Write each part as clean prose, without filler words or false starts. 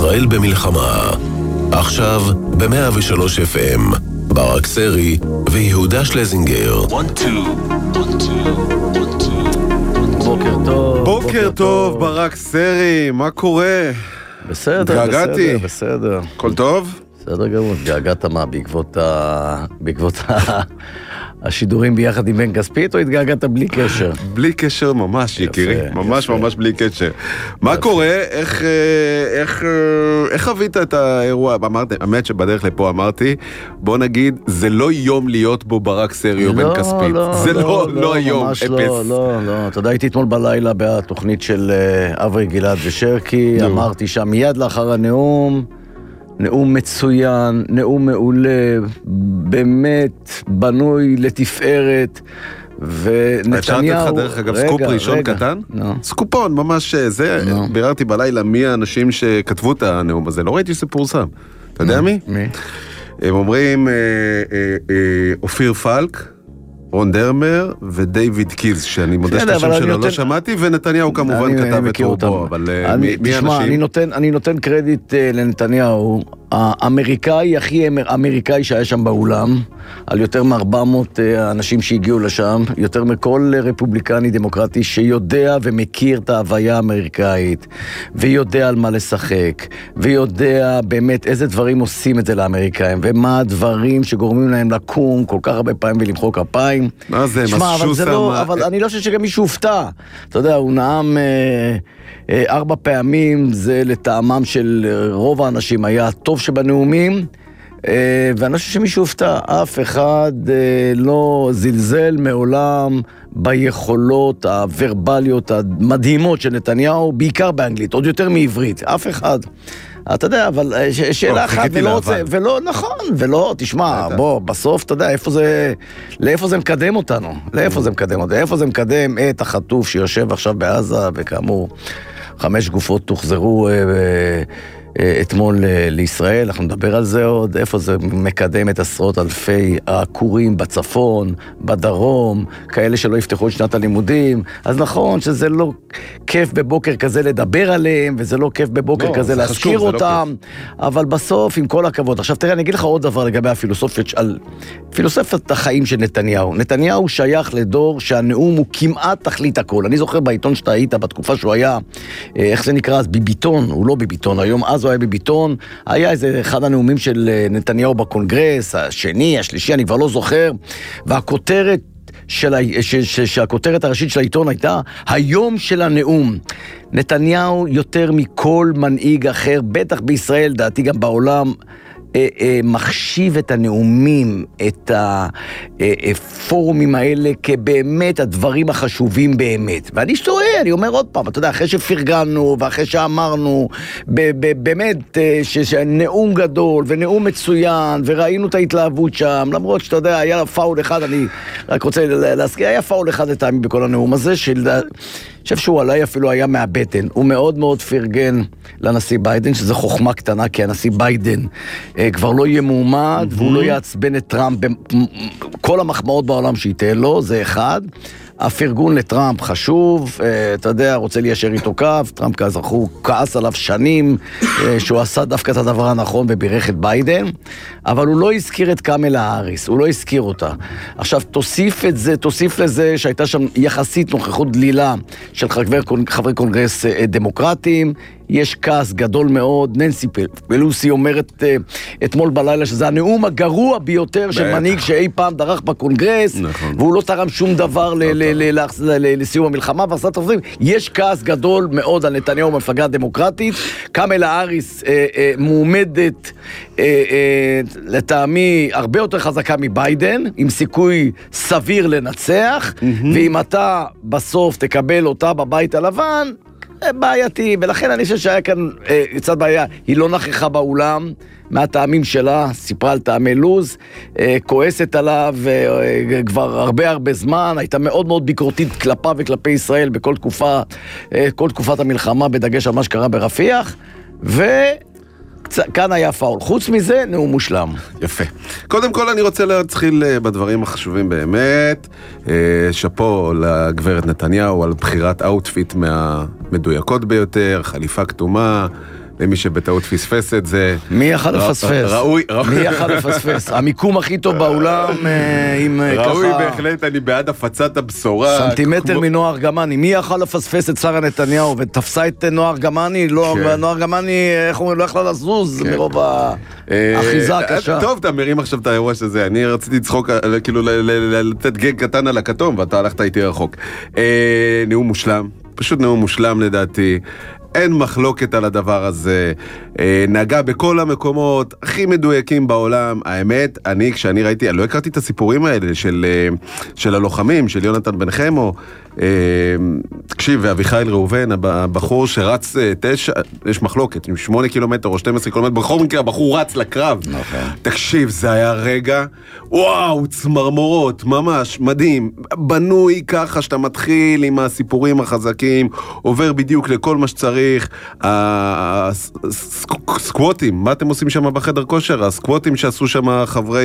ישראל במלחמה. עכשיו ב-103 FM. ברק סרי ויהודה שלזינגר. בוקר טוב, ברק סרי, מה קורה? בסדר, בסדר. כל טוב? בסדר גמור, התגעגעת מה, בעקבות השידורים ביחד עם בן כספית, או התגעגעת בלי קשר? בלי קשר ממש, יקירי, ממש בלי קשר. מה קורה? איך חווית את האירוע? האמת שבדרך לפה אמרתי, בוא נגיד, זה לא יום להיות בו ברק סרי או בן כספית. זה לא היום, ממש לא. אתה יודע, הייתי אתמול בלילה בתוכנית של אברי גלעד ושרקי, אמרתי שם מיד לאחר הנאום, נאום מצוין, נאום מעולה, באמת בנוי לתפארת, ונתניהו... אפשרתי לך דרך אגב סקופ ראשון קטן? סקופון, ממש זה, ביררתי בלילה מי האנשים שכתבו את הנאום הזה, לא ראיתי שזה פורסם. אתה יודע מי? מי? הם אומרים אופיר פלק, רון דרמר ודייוויד קיז, שאני מודה שאת השם שלו לא שמעתי, ונתניהו כמובן כתב את רובו, אבל מי אנשים? אני נותן קרדיט לנתניהו, האמריקאי הכי אמריקאי שהיה שם באולם, על יותר מ-400 אנשים שהגיעו לשם, יותר מכל רפובליקני דמוקרטי שיודע ומכיר את ההוויה האמריקאית, ויודע על מה לשחק, ויודע באמת איזה דברים עושים את זה לאמריקאים, ומה הדברים שגורמים להם לקום כל כך הרבה פעמים ולמחוא כפיים. מה זה? אבל אני לא חושב שגם מישהו הופתע. אתה יודע, הוא נאם 4 פעמים, זה לטעמם של רוב האנשים היה טוב שבנאומים, ואני חושב שמישהו הופתע, אף אחד לא זלזל מעולם ביכולות הוורבליות המדהימות של נתניהו, בעיקר באנגלית, עוד יותר מעברית, אף אחד. אתה יודע, אבל שאלה אחת, ולא, נכון, ולא, תשמע, בוא, בסוף, אתה יודע, לאיפה זה מקדם אותנו? לאיפה זה מקדם את החטוף שיושב עכשיו בעזה, וכאמור, 5 גופות תוחזרו אתמול לישראל, אנחנו נדבר על זה עוד, איפה זה מקדם את עשרות אלפי העקורים בצפון, בדרום, כאלה שלא יפתחו את שנת הלימודים. אז נכון שזה לא כיף בבוקר כזה לדבר עליהם, וזה לא כיף בבוקר כזה להזכיר אותם, אבל בסוף, עם כל הכבוד. עכשיו תראה, אני אגיד לך עוד דבר לגבי פילוסופיית החיים של נתניהו. נתניהו שייך לדור שהנאום הוא כמעט תכלית הכל. אני זוכר בעיתון שאתה היית בתקופה שהוא היה, איך זה נקרא אז, ביביטון, הוא לא ביביטון, היום אז הוא היה בביטון, היה איזה אחד הנאומים של נתניהו בקונגרס, השני, השלישי, אני כבר לא זוכר, והכותרת שהכותרת הראשית של העיתון הייתה היום של הנאום. נתניהו יותר מכל מנהיג אחר, בטח בישראל, דעתי גם בעולם, מחשיב את הנאומים, את הפורומים האלה כבאמת הדברים החשובים באמת. ואני שטועה, אני אומר עוד פעם, אתה יודע, אחרי שפרגנו ואחרי שאמרנו, באמת שנאום גדול ונאום מצוין, וראינו את ההתלהבות שם, למרות שאתה יודע, היה פאול אחד, אני רק רוצה להזכיר, היה פאול אחד לטעמי בכל הנאום הזה, אני חושב שהוא עליי אפילו היה מהבטן. הוא מאוד מאוד פרגן לנשיא ביידן, שזה חוכמה קטנה, כי הנשיא ביידן כבר לא יהיה מועמד, והוא לא יעצבן את טראמפ כל המחמאות בעולם שייתן לו, זה אחד. הפרגון לטראמפ חשוב, אתה יודע, רוצה ליישר איתו קו, טראמפ כזכור כעס עליו שנים, שהוא עשה דווקא את הדבר הנכון ובירך את ביידן, אבל הוא לא הזכיר את קמלה האריס, הוא לא הזכיר אותה. עכשיו, תוסיף לזה שהייתה שם יחסית נוכחות דלילה של חברי קונגרס דמוקרטיים, יש כעס גדול מאוד, ננסי פלוסי אומרת אתמול בלילה שזה הנאום הגרוע ביותר של מנהיג שאי פעם דרך בקונגרס, והוא לא תרם שום דבר לסיום המלחמה, ועשה תחזרים. יש כעס גדול מאוד על נתניהו במפלגה הדמוקרטית, קמלה האריס מועמדת לטעמי הרבה יותר חזקה מביידן, עם סיכוי סביר לנצח, ואם אתה בסוף תקבל אותה בבית הלבן, בעייתי, ולכן אני חושב שהיה כאן קצת בעיה, היא לא נכחה באולם, מהטעמים שלה, סיפרה על טעמי לוז, כועסת עליו כבר הרבה זמן, הייתה מאוד מאוד ביקורתית כלפה וכלפי ישראל בכל תקופת המלחמה, בדגש על מה שקרה ברפיח, כאן היה פאול. חוץ מזה, נאום מושלם. יפה. קודם כל אני רוצה להתחיל בדברים החשובים באמת. שפו לגברת נתניהו על בחירת אאוטפיט מהמדויקות ביותר, חליפה כתומה, למי שבטעות פספס את זה. מי יכל לפספס? ראוי. מי יכל לפספס? המיקום הכי טוב בעולם, עם ככה... ראוי בהחלט, אני בעד הפצת הבשורה. סנטימטר מנוער גמני. מי יכל לפספס את שרה נתניהו, ותפסה את נוער גמני, נוער גמני, איך הוא לא יכלה לזוז מרוב האחיזה הקשה. טוב, אתה מרים עכשיו את האירוע שזה. אני רציתי לצחוק, כאילו, לתת גג קטן על הכתום, ואתה הלכת איתי רחוק. נאום מושלם, פשוט נאום מושלם לדעתי. אין מחלוקת על הדבר הזה, נגע בכל המקומות הכי מדויקים בעולם. האמת, כשאני ראיתי, אני לא הכרתי את הסיפורים האלה של הלוחמים, של יונתן בן חמו, תקשיב, ואביחיל ראובן, הבחור שרץ 9, יש מחלוקת, 8 קילומטר או 12 קילומטר, בכל מקרה הבחור רץ לקרב. תקשיב, זה היה רגע, וואו, צמרמורות, ממש מדהים, בנוי ככה שאתה מתחיל עם הסיפורים החזקים, עובר בדיוק לכל מה שצריך. סקווטים, מה אתם עושים שם בחדר כושר? הסקווטים שעשו שם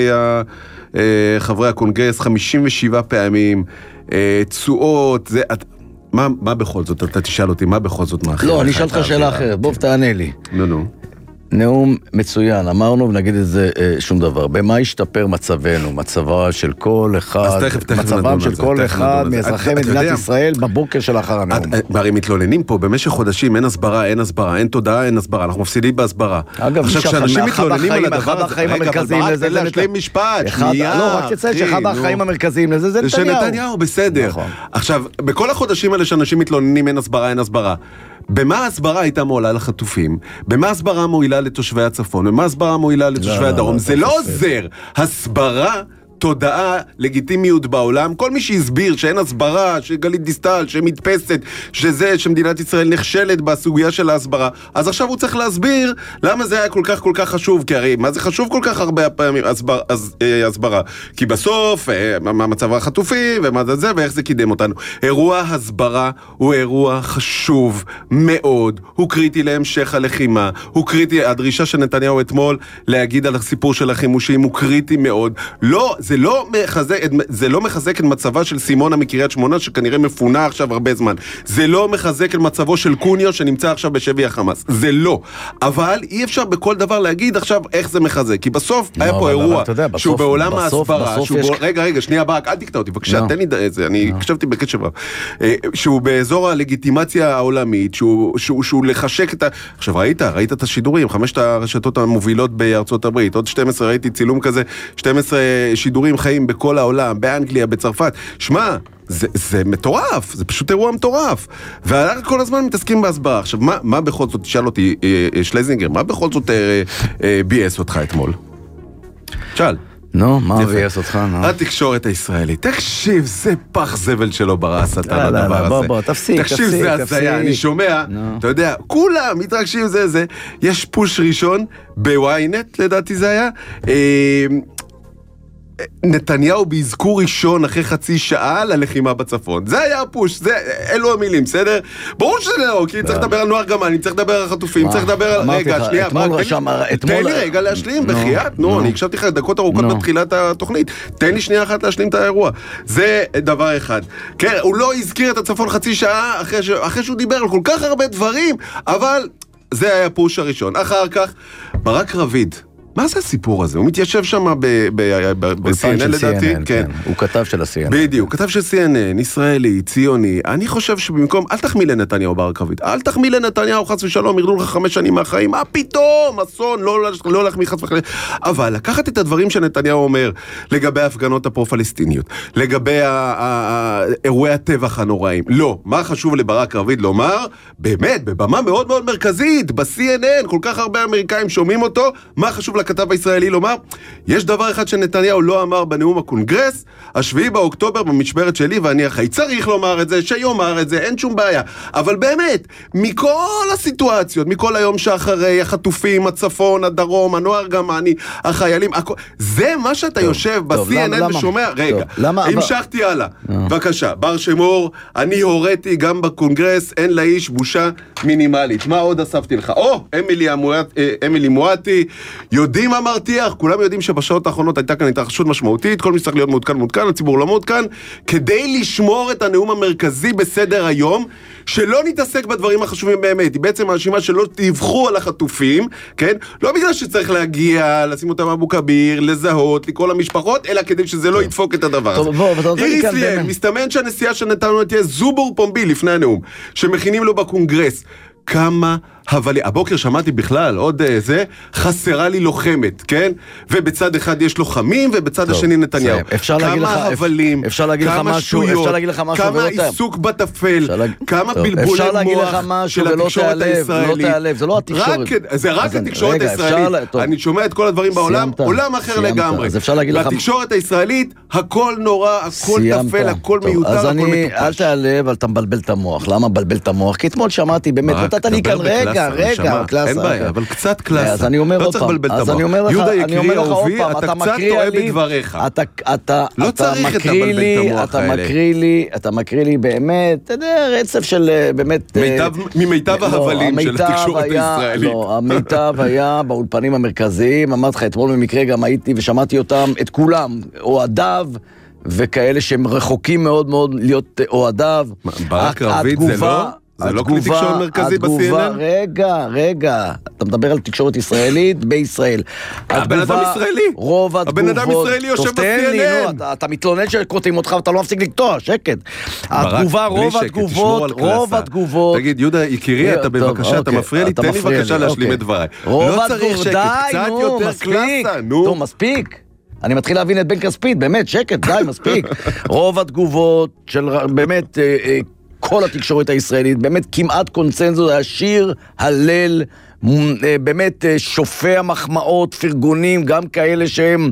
חברי הקונגרס 57 פעמים, תשואות, זה... מה בכל זאת? אתה תשאל אותי, מה בכל זאת מאחר? לא, אני אשאל אותך שאלה אחרת, בוא תענה לי. נו. נאום מצוין, אמרנו ונגיד את זה שום דבר. במה השתפר מצבנו, מצבה של כל אחד, מצבם של כל אחד מאזרחי מדינת ישראל בבוקר של אחר הנאום. הרי מתלוננים פה, במשך חודשים אין הסברה, אין תודעה, אין הסברה, אנחנו מפסידים בהסברה. אגב, אחד החיים המרכזיים לזה, רגע, להשלים משפט, שנייה. לא, רק תציין שאחד החיים המרכזיים לזה, זה נתניהו. שנתניהו, בסדר. עכשיו, בכל החודשים האלה שאנשים מתלוננים אין הסברה, במה ההסברה הייתה מועילה לחטופים? במה ההסברה מועילה לתושבי הצפון? במה ההסברה מועילה לתושבי הדרום? זה לא עוזר. הסברה, תודעה, לגיטימיות בעולם, כל מי שהסביר שאין הסברה, שגלית דיסטל, שמתפסת, שמדינת ישראל נכשלת בסוגיה של ההסברה, אז עכשיו הוא צריך להסביר למה זה היה כל כך חשוב, כי הרי מה זה חשוב כל כך הרבה פעמים הסברה? כי בסוף, מה מצב החטופים, ומה זה, ואיך זה קידם אותנו. אירוע הסברה הוא אירוע חשוב מאוד, הוא קריטי להמשך הלחימה, הוא קריטי, הדרישה של נתניהו אתמול להגיד על הסיפור של החימושים הוא קריטי מאוד. לא, זה לא מחזק את מצבה של סימונה מקריית שמונה, שכנראה מפונה עכשיו הרבה זמן. זה לא מחזק את מצבו של קוניו, שנמצא עכשיו בשבי החמאס. זה לא. אבל אי אפשר בכל דבר להגיד עכשיו איך זה מחזק. כי בסוף היה פה אירוע שהוא בעולם ההסברה. רגע, שנייה ברק, אל תקטע אותי, בבקשה, תן לי את זה, אני הקשבתי בקשב רב. שהוא באזור הלגיטימציה העולמית, שהוא לחשק את עכשיו ראית את השידורים, 5 הרשתות המובילות בארצות הברית, עוד 12 ראיתי צילום כזה, 12 שידורים חיים בכל העולם, באנגליה, בצרפת. שמע, זה מטורף, זה פשוט אירוע מטורף. ואנחנו כל הזמן מתעסקים בהסברה. עכשיו, מה בכל זאת, תשאל אותי, שלזינגר, מה בכל זאת בייס אותך אתמול? שאל. נו, מה בייס אותך? התקשורת הישראלית. תקשיב, זה פח זבל שלא ברא השטן הדבר הזה. בוא, תפסיק. תקשיב, זה הזיה, אני שומע, אתה יודע, כולם מתרגשים זה. יש פוש ראשון בוויינט, לדעתי זה היה, נתניהו בהזכור ראשון אחרי חצי שעה ללחימה בצפון. זה היה הפוש, אלו המילים, בסדר? ברור שזה לא, כי צריך לדבר על נוער גמני, צריך לדבר על החטופים, צריך לדבר על... רגע, שנייה, תן לי רגע להשלים, בחייאת, אני הקשבתי לך דקות ארוכות בתחילת התוכנית, תן לי שנייה אחת להשלים את האירוע. זה דבר אחד. כן, הוא לא הזכיר את הצפון חצי שעה אחרי שהוא דיבר על כל כך הרבה דברים, אבל זה היה הפוש הראשון. אחר כך, ברק רביד. מה זה הסיפור הזה? הוא מתיישב שם ב-CNN לדעתי. כן. הוא כתב של ה-CNN. בדיוק, כתב של CNN, ישראלי, ציוני. אני חושב שבמקום, אל תחמיא לנתניהו ברק רביד, אל תחמיא לנתניהו חס ושלום, ירדו לך 5 שנים מהחיים, מה פתאום, אסון, לא להחמיא חס וחלילה. אבל לקחת את הדברים שנתניהו אומר, לגבי ההפגנות הפרו-פלסטיניות, לגבי אירועי הטבח הנוראים. לא, מה חשוב לברק רביד לומר? באמת, בבמה מאוד מאוד מרכזית, ב-CNN, כל כך הרבה אמריקאים שומעים אותו, מה חשוב לכתב הישראלי לומר? יש דבר אחד שנתניהו לא אמר בנאום הקונגרס, 7 באוקטובר במשמרת שלי, ואני אחרי צריך לומר את זה, שיאמר את זה, אין שום בעיה. אבל באמת, מכל הסיטואציות, מכל היום שאחרי, החטופים, הצפון, הדרום, הנוער גמני, החיילים, זה מה שאתה יושב ב-CNN ושומע. רגע, המשכתי הלאה. בבקשה, בר שמור, אני הוריתי גם בקונגרס, אין לאיש בושה מינימלית. מה עוד אספתי לך? אמילי מואטי, יודע יודעים מה מרתיח, כולם יודעים שבשעות האחרונות הייתה כאן התרחשות משמעותית, כל מי שצריך להיות מעודכן, הציבור לא מעודכן, כדי לשמור את הנאום המרכזי בסדר היום, שלא נתעסק בדברים החשובים באמת, היא בעצם הרשימה שלא תבחרו על החטופים, כן? לא בגלל שצריך להגיע, לשים אותם אבו כביר, לזהות, לקרוא למשפחות, אלא כדי שזה לא ידפוק את הדבר הזה. איריס ליאל, מסתמן שהנסיעה שנתנו תהיה זובור פומבי לפני הנאום, שמכינים לו בקונגרס. כמה הבלי, הבוקר שמעתי בכלל, עוד זה, חסרה לי לוחמת, כן? ובצד אחד יש לוחמים, ובצד השני נתניהו. כמה הבלים, כמה שטויות, כמה עיסוק בטפל, כמה בלבולי מוח של התקשורת הישראלית. זה לא התקשורת. זה רק התקשורת הישראלית. אני שומע את כל הדברים בעולם, עולם אחר לגמרי. בתקשורת הישראלית, הכל נורא, הכל תפל, הכל מיותר, הכל מטופש. אל תעלב, אל תבלבל את המוח. למה מבלבל את המוח? כי אתמול שמעתי, באמת, נתת לי כאן רגע, קלאסה. אין בעיה, אבל קצת קלאסה. אז אני אומר עוד פעם, יהודה יקרי אהובי, אתה קצת טועה בדבריך. לא צריך את הבלבל את המוח האלה. אתה מקריא לי באמת, אתה יודע, רצף של באמת... ממיטב ההבלים של התקשורת הישראלית. לא, המיטב היה באולפנים המרכזיים, אמרתי לך, אתמול במקרה גם הייתי ושמעתי אותם, את כולם, אוהדיו, וכאלה שהם רחוקים מאוד מאוד להיות אוהדיו. ברק רביד זה לא? זה לא כלי תקשורת מרכזי ב-CNN? רגע, אתה מדבר על תקשורת ישראלית בישראל. הבן אדם ישראלי. רוב התגובות... הבן אדם ישראלי יושב ב-CNN. אתה מתלונן שקוטעים אותך ואתה לא מפסיק לקטוע, שקט. התגובה, רוב התגובות... תגיד, יהודה, יקירי, אתה בבקשה, אתה מפריע לי, תן לי בבקשה להשלים את דבריי. לא צריך שקט, קצת יותר קלאסה, נו. טוב, מספיק. אני מתחיל להבין את בן כספית, באמת, שקט, די, מספיק. רוב התגובות של באמת... כל התקשורת הישראלית, באמת כמעט קונצנזוס, השיר, הלל, באמת שופע מחמאות, פרגונים, גם כאלה שהם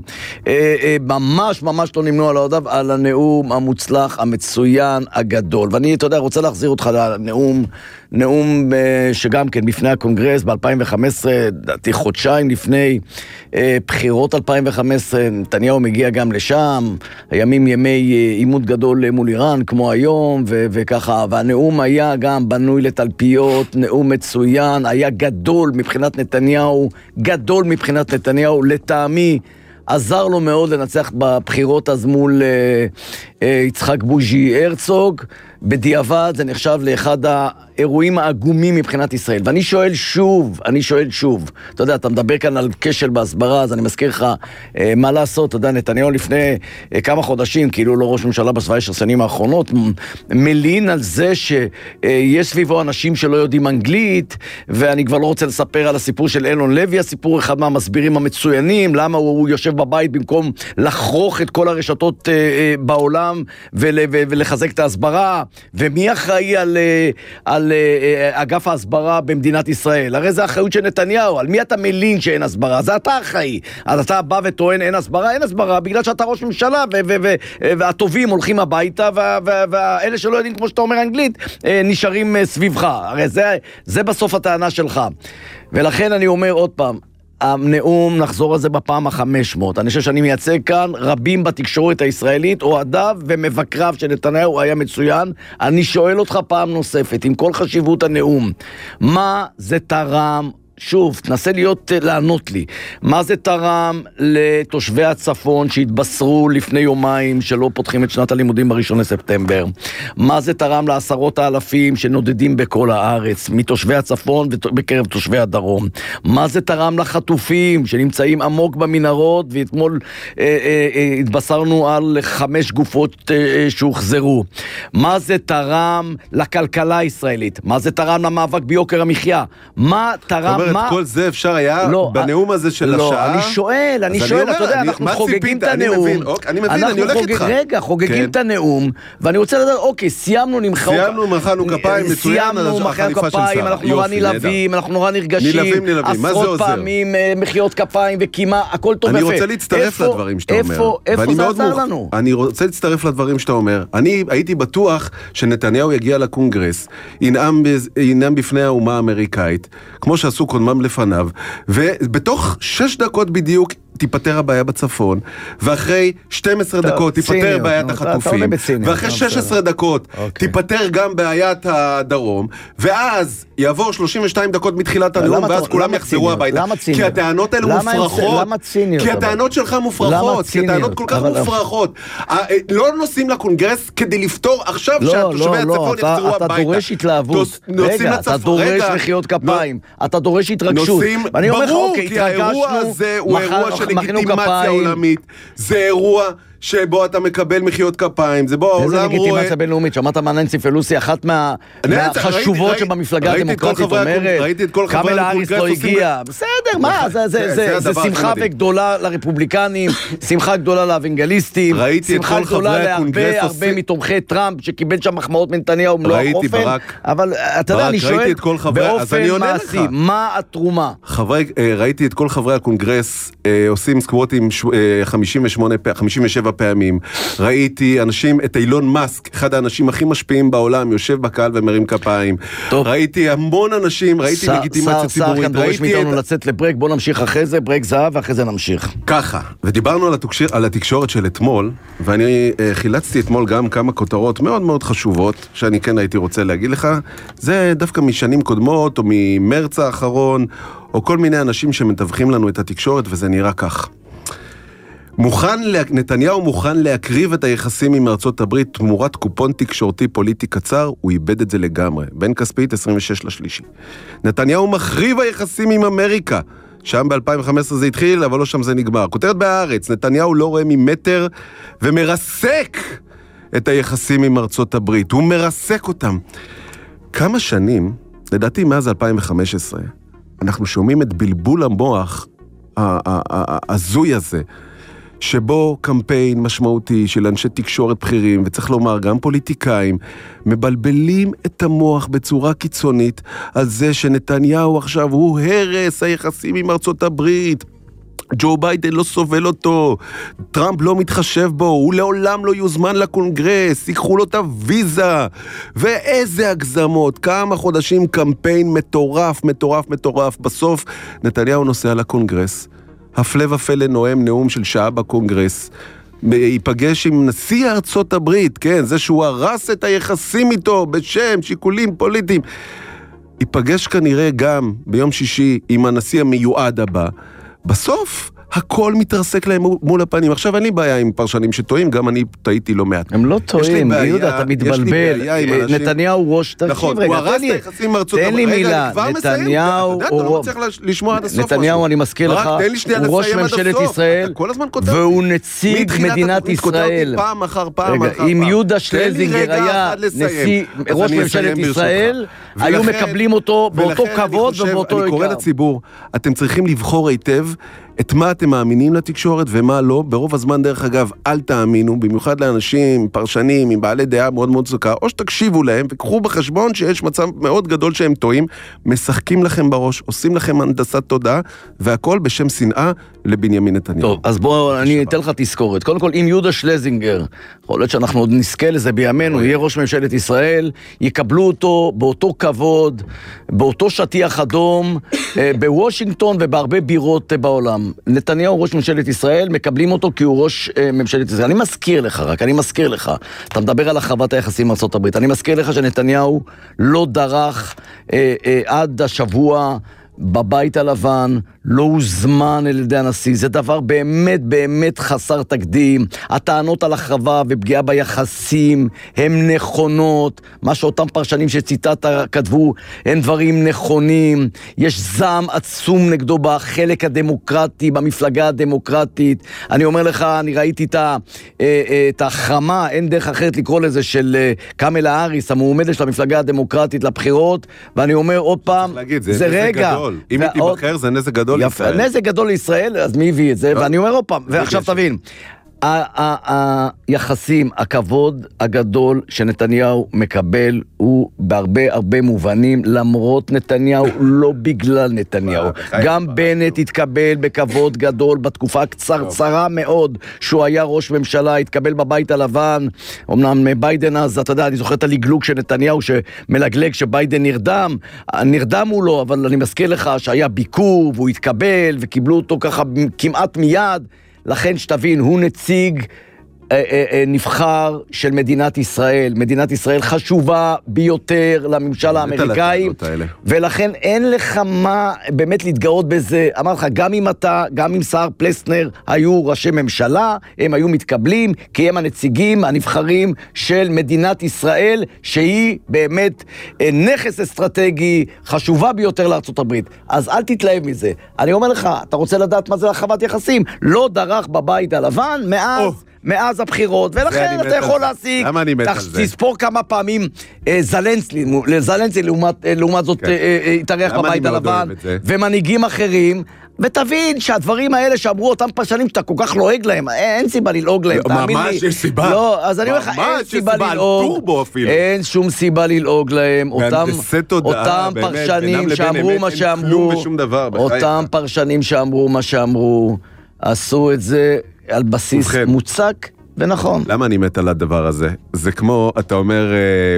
ממש לא נמנו על ההודעה, על הנאום המוצלח, המצוין, הגדול. ואני, אתה יודע, רוצה להחזיר אותך לנאום שגם כן בפני הקונגרס ב-2015, דעתי חודשיים לפני בחירות 2015, נתניהו מגיע גם לשם, הימים ימי עימות גדול מול איראן, כמו היום, וככה, והנאום היה גם בנוי לתלפיות, נאום מצוין, היה גדול מבחינת נתניהו, לטעמי, עזר לו מאוד לנצח בבחירות אז מול יצחק בוז'י הרצוג, בדיעבד זה נחשב לאחד האירועים העגומים מבחינת ישראל. ואני שואל שוב, אתה יודע, אתה מדבר כאן על כשל בהסברה, אז אני מזכיר לך מה לעשות, אתה יודע, נתניהו לפני כמה חודשים, כאילו לא ראש ממשלה ב17 שנים האחרונות, מלין על זה שיש סביבו אנשים שלא יודעים אנגלית, ואני כבר לא רוצה לספר על הסיפור של אלון לוי, הסיפור אחד מהמסבירים המצוינים, למה הוא יושב בבית במקום לחרוך את כל הרשתות בעולם ולחזק את ההסברה, ומי אחראי על אגף ההסברה במדינת ישראל? הרי זה האחריות של נתניהו. על מי אתה מלין שאין הסברה? זה אתה אחראי. אז אתה בא וטוען אין הסברה בגלל שאתה ראש ממשלה והטובים הולכים הביתה ואלה שלא יודעים כמו שאתה אומר אנגלית נשארים סביבך. הרי זה בסוף הטענה שלך. ולכן אני אומר עוד פעם, הנאום, נחזור על זה בפעם ה-500. אני חושב שאני מייצג כאן רבים בתקשורת הישראלית, אוהדיו ומבקריו של נתניהו היה מצוין. אני שואל אותך פעם נוספת, עם כל חשיבות הנאום, מה זה תרם? שוב, תנסה לענות לי. מה זה תרם לתושבי הצפון שהתבשרו לפני יומיים שלא פותחים את שנת הלימודים ב1 לספטמבר? מה זה תרם לעשרות האלפים שנודדים בכל הארץ, מתושבי הצפון ובקרב תושבי הדרום? מה זה תרם לחטופים שנמצאים עמוק במנהרות, ואתמול התבשרנו על 5 גופות שהוחזרו? מה זה תרם לכלכלה הישראלית? מה זה תרם למאבק ביוקר המחיה? מה תרם... את כל זה אפשר היה בנאום הזה של השעה? אני שואל, אתה יודע, אנחנו חוגגים את הנאום. אני מבין, אני הולך איתך. רגע, חוגגים את הנאום, ואני רוצה לדעת, אוקיי, סיימנו, מחאנו כפיים, מצוין, מחאנו כפיים, אנחנו נורא נלהבים, אנחנו נורא נרגשים, עשרות פעמים מחיאות כפיים וקימה, הכל טוב יפה. אני רוצה להצטרף לדברים שאתה אומר. איפה זה עזר לנו? אני רוצה להצטרף לדברים שאתה אומר. אני הייתי בטוח שנתניהו יגיע לקונגרס, ינאם בפני האומה האמריקאית, כמו שעשו קודמם לפניו, ובתוך 6 דקות בדיוק תיפטר הבעיה בצפון, ואחרי 12 דקות תיפטר בעיית החטופים, ואחרי 16 דקות תיפטר גם בעיית הדרום, ואז יעבור 32 דקות מתחילת הנאום, ואז כולם יחזרו הביתה. כי הטענות האלו מופרכות. כי הטענות שלך מופרכות. כי הטענות כל כך מופרכות. לא נוסעים לקונגרס כדי לפתור עכשיו שהתושבי הצפון יחזרו הביתה. אתה דורש התלהבות. רגע, אתה דורש מחיאות כפיים. אתה דורש התרגשות. ברור, כי האירוע הזה הוא אירוע של לגיטימציה עולמית. זה אירוע שבו אתה מקבל מחיאות כפיים, זה בו העולם רואה... איזה לגיטימציה בינלאומית? שמעת מה ננסי פלוסי, אחת מהחשובות שבמפלגה הדמוקרטית אומרת, קמלה האריס לא הגיע, בסדר, מה? זה שמחה וגדולה לרפובליקנים, שמחה גדולה לאוונגליסטים, שמחה גדולה להרבה מתומכי טראמפ, שקיבל שם מחמאות מנתניהו מלוא החופן, אבל אתה יודע, אני שואל, באופן מעשי, מה התרומה? ראיתי את כל חברי הקונגרס עושים סקווטים 57 פעמים. ראיתי את אילון מאסק, אחד האנשים הכי משפיעים בעולם, יושב בקהל ומרים כפיים. ראיתי המון אנשים, ראיתי לגיטימציה ציבורית. שר כאן דורש מאיתנו לצאת לברק, בוא נמשיך אחרי זה, ברק זהב, ואחרי זה נמשיך. ככה, ודיברנו על התקשורת של אתמול, ואני חילצתי אתמול גם כמה כותרות מאוד מאוד חשובות, שאני כן הייתי רוצה להגיד לך, זה דווקא משנים קודמות, או ממרץ האחרון, או כל מיני אנשים שמתווכים לנו את התקשורת, וזה נראה כך. נתניהו מוכן להקריב את היחסים עם ארצות הברית תמורת קופון תקשורתי פוליטי קצר, הוא איבד את זה לגמרי. בן כספית 26/3. נתניהו מחריב היחסים עם אמריקה. שם ב-2015 זה התחיל, אבל לא שם זה נגמר. כותרת בהארץ, נתניהו לא רואה ממטר ומרסק את היחסים עם ארצות הברית. הוא מרסק אותם. כמה שנים, לדעתי מאז 2015, אנחנו שומעים את בלבול המוח הזוי הזה, שבו קמפיין משמעותי של אנשי תקשורת בכירים, וצריך לומר גם פוליטיקאים, מבלבלים את המוח בצורה קיצונית על זה שנתניהו עכשיו הוא הרס היחסים עם ארצות הברית, ג'ו ביידן לא סובל אותו, טראמפ לא מתחשב בו, הוא לעולם לא יוזמן לקונגרס, ייקחו לו את הוויזה, ואיזה הגזמות, כמה חודשים קמפיין מטורף, מטורף, מטורף, בסוף נתניהו נוסע לקונגרס, הפלא ופלא נואם נאום של שעה בקונגרס, ייפגש עם נשיא ארצות הברית, כן, זה שהוא הרס את היחסים איתו בשם שיקולים פוליטיים, ייפגש כנראה גם ביום שישי עם הנשיא המיועד הבא, בסוף הכל מתרסק להם מול הפנים. עכשיו אין לי בעיה עם פרשנים שטועים, גם אני טעיתי לא מעט. הם לא טועים, יהודה, אתה מתבלבל. נתניהו ראש, נכון, הוא הרס את היחסים עם ארצות הברית. תן לי מילה, נתניהו, אני מזכיר לך, הוא ראש ממשלת ישראל, והוא נציג מדינת ישראל. אם יהודה שלזינגר היה ראש ממשלת ישראל, היו מקבלים אותו באותו כבוד ובאותו אני קורא לציבור, אתם צריכים לבחור היטב את מה אתם מאמינים לתקשורת ומה לא. ברוב הזמן דרך אגב אל תאמינו, במיוחד לאנשים, פרשנים, עם בעלי דעה מאוד מאוד צוקה, או שתקשיבו להם וקחו בחשבון שיש מצב מאוד גדול שהם טועים, משחקים לכם בראש, עושים לכם הנדסת תודעה, והכל בשם שנאה לבנימין נתניהו. טוב, אז בואו אני אתן לך תזכורת. קודם כל, אם יהודה שלזינגר, יכול להיות שאנחנו עוד נזכה לזה בימינו, יהיה ראש ממשלת ישראל, יקבלו אותו באותו כבוד, באותו שטיח אדום, בוושינגטון ובהרבה בירות בעולם. נתניהו ראש ממשלת ישראל, מקבלים אותו כי הוא ראש ממשלת ישראל. אני מזכיר לך, אתה מדבר על החרבת היחסים עם ארצות הברית, אני מזכיר לך שנתניהו לא דרך עד השבוע בבית הלבן, לא הוזמן על ידי הנשיא, זה דבר באמת באמת חסר תקדים. הטענות על החרבה ופגיעה ביחסים הן נכונות, מה שאותם פרשנים שציטטת כתבו הם דברים נכונים, יש זעם עצום נגדו בחלק הדמוקרטי, במפלגה הדמוקרטית. אני אומר לך, אני ראיתי את החרמה, אין דרך אחרת לקרוא לזה, של קמלה האריס, המועמדת של המפלגה הדמוקרטית לבחירות, ואני אומר עוד פעם, זה רגע, אם היא תיבחר זה נזק גדול לישראל. נזק גדול לישראל, אז מי הביא את זה? ואני אומר עוד פעם, ועכשיו תבין, היחסים, הכבוד הגדול שנתניהו מקבל הוא בהרבה הרבה מובנים, למרות נתניהו, לא בגלל נתניהו. גם בנט התקבל בכבוד גדול בתקופה קצרצרה מאוד שהוא היה ראש ממשלה, התקבל בבית הלבן, אמנם ביידן אז, אתה יודע, אני זוכר את הלגלוג של נתניהו שמלגלג שביידן נרדם הוא לא, אבל אני מזכיר לך שהיה ביקור והוא התקבל וקיבלו אותו ככה כמעט מיד, לכן שתבין, הוא נציג נבחר של מדינת ישראל. מדינת ישראל חשובה ביותר לממשל האמריקאי, ולכן אין לך מה באמת להתגאות בזה. אמר לך, גם אם סער פלסנר היו ראשי ממשלה, הם היו מתקבלים, כי הם הנציגים הנבחרים של מדינת ישראל, שהיא באמת נכס אסטרטגי, חשובה ביותר לארצות הברית. אז אל תתלהב מזה. אני אומר לך, אתה רוצה לדעת מה זה הרחבת יחסים? לא דרך בבית הלבן מאז הבחירות, ולכן אתה יכול להשיג, תספור כמה פעמים זלנסקי לעומת זאת התארח בבית הלבן, ומנהיגים אחרים, ותבין שהדברים האלה שאמרו אותם פרשנים שאתה כל כך לועג להם, אין סיבה ללעוג להם, תאמין לי. ממש יש סיבה. לא, אז אני אומר לך, אין סיבה ללעוג, אין שום סיבה ללעוג להם, אותם פרשנים שאמרו מה שאמרו, אותם פרשנים שאמרו מה שאמרו, עשו את זה על בסיס מוצק ונכון. למה אני מת על הדבר הזה? זה כמו, אתה אומר,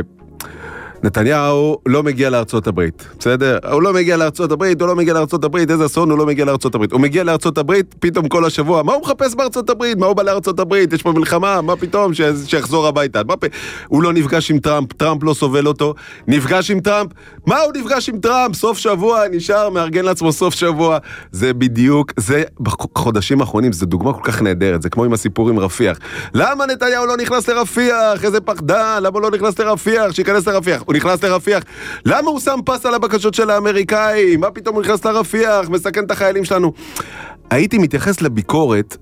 נתניהו לא מגיע לארצות הברית, בסדר? הוא לא מגיע לארצות הברית, איזה אסון, הוא לא מגיע לארצות הברית. הוא מגיע לארצות הברית, פתאום כל השבוע, מה הוא מחפש בארצות הברית? מה הוא בא לארצות הברית? יש פה מלחמה, מה פתאום? שיחזור הביתה. הוא לא נפגש עם טראמפ, טראמפ לא סובל אותו, נפגש עם טראמפ, מה הוא נפגש עם טראמפ? סוף שבוע, נשאר, מארגן לעצמו סוף שבוע. זה בדיוק, זה בחודשים האחרונים, זה דוגמה כל כך נהדרת, זה כמו עם הסיפור עם רפיח. למה נתניהו לא נכנס לרפיח? איזה פחדן, למה לא נכנס לרפיח? שייכנס לרפיח. הוא נכנס לרפיח. למה הוא שם פס על הבקשות של האמריקאים? מה פתאום הוא נכנס לרפיח? מסכן את החיילים שלנו. הייתי מתייחס לביקורת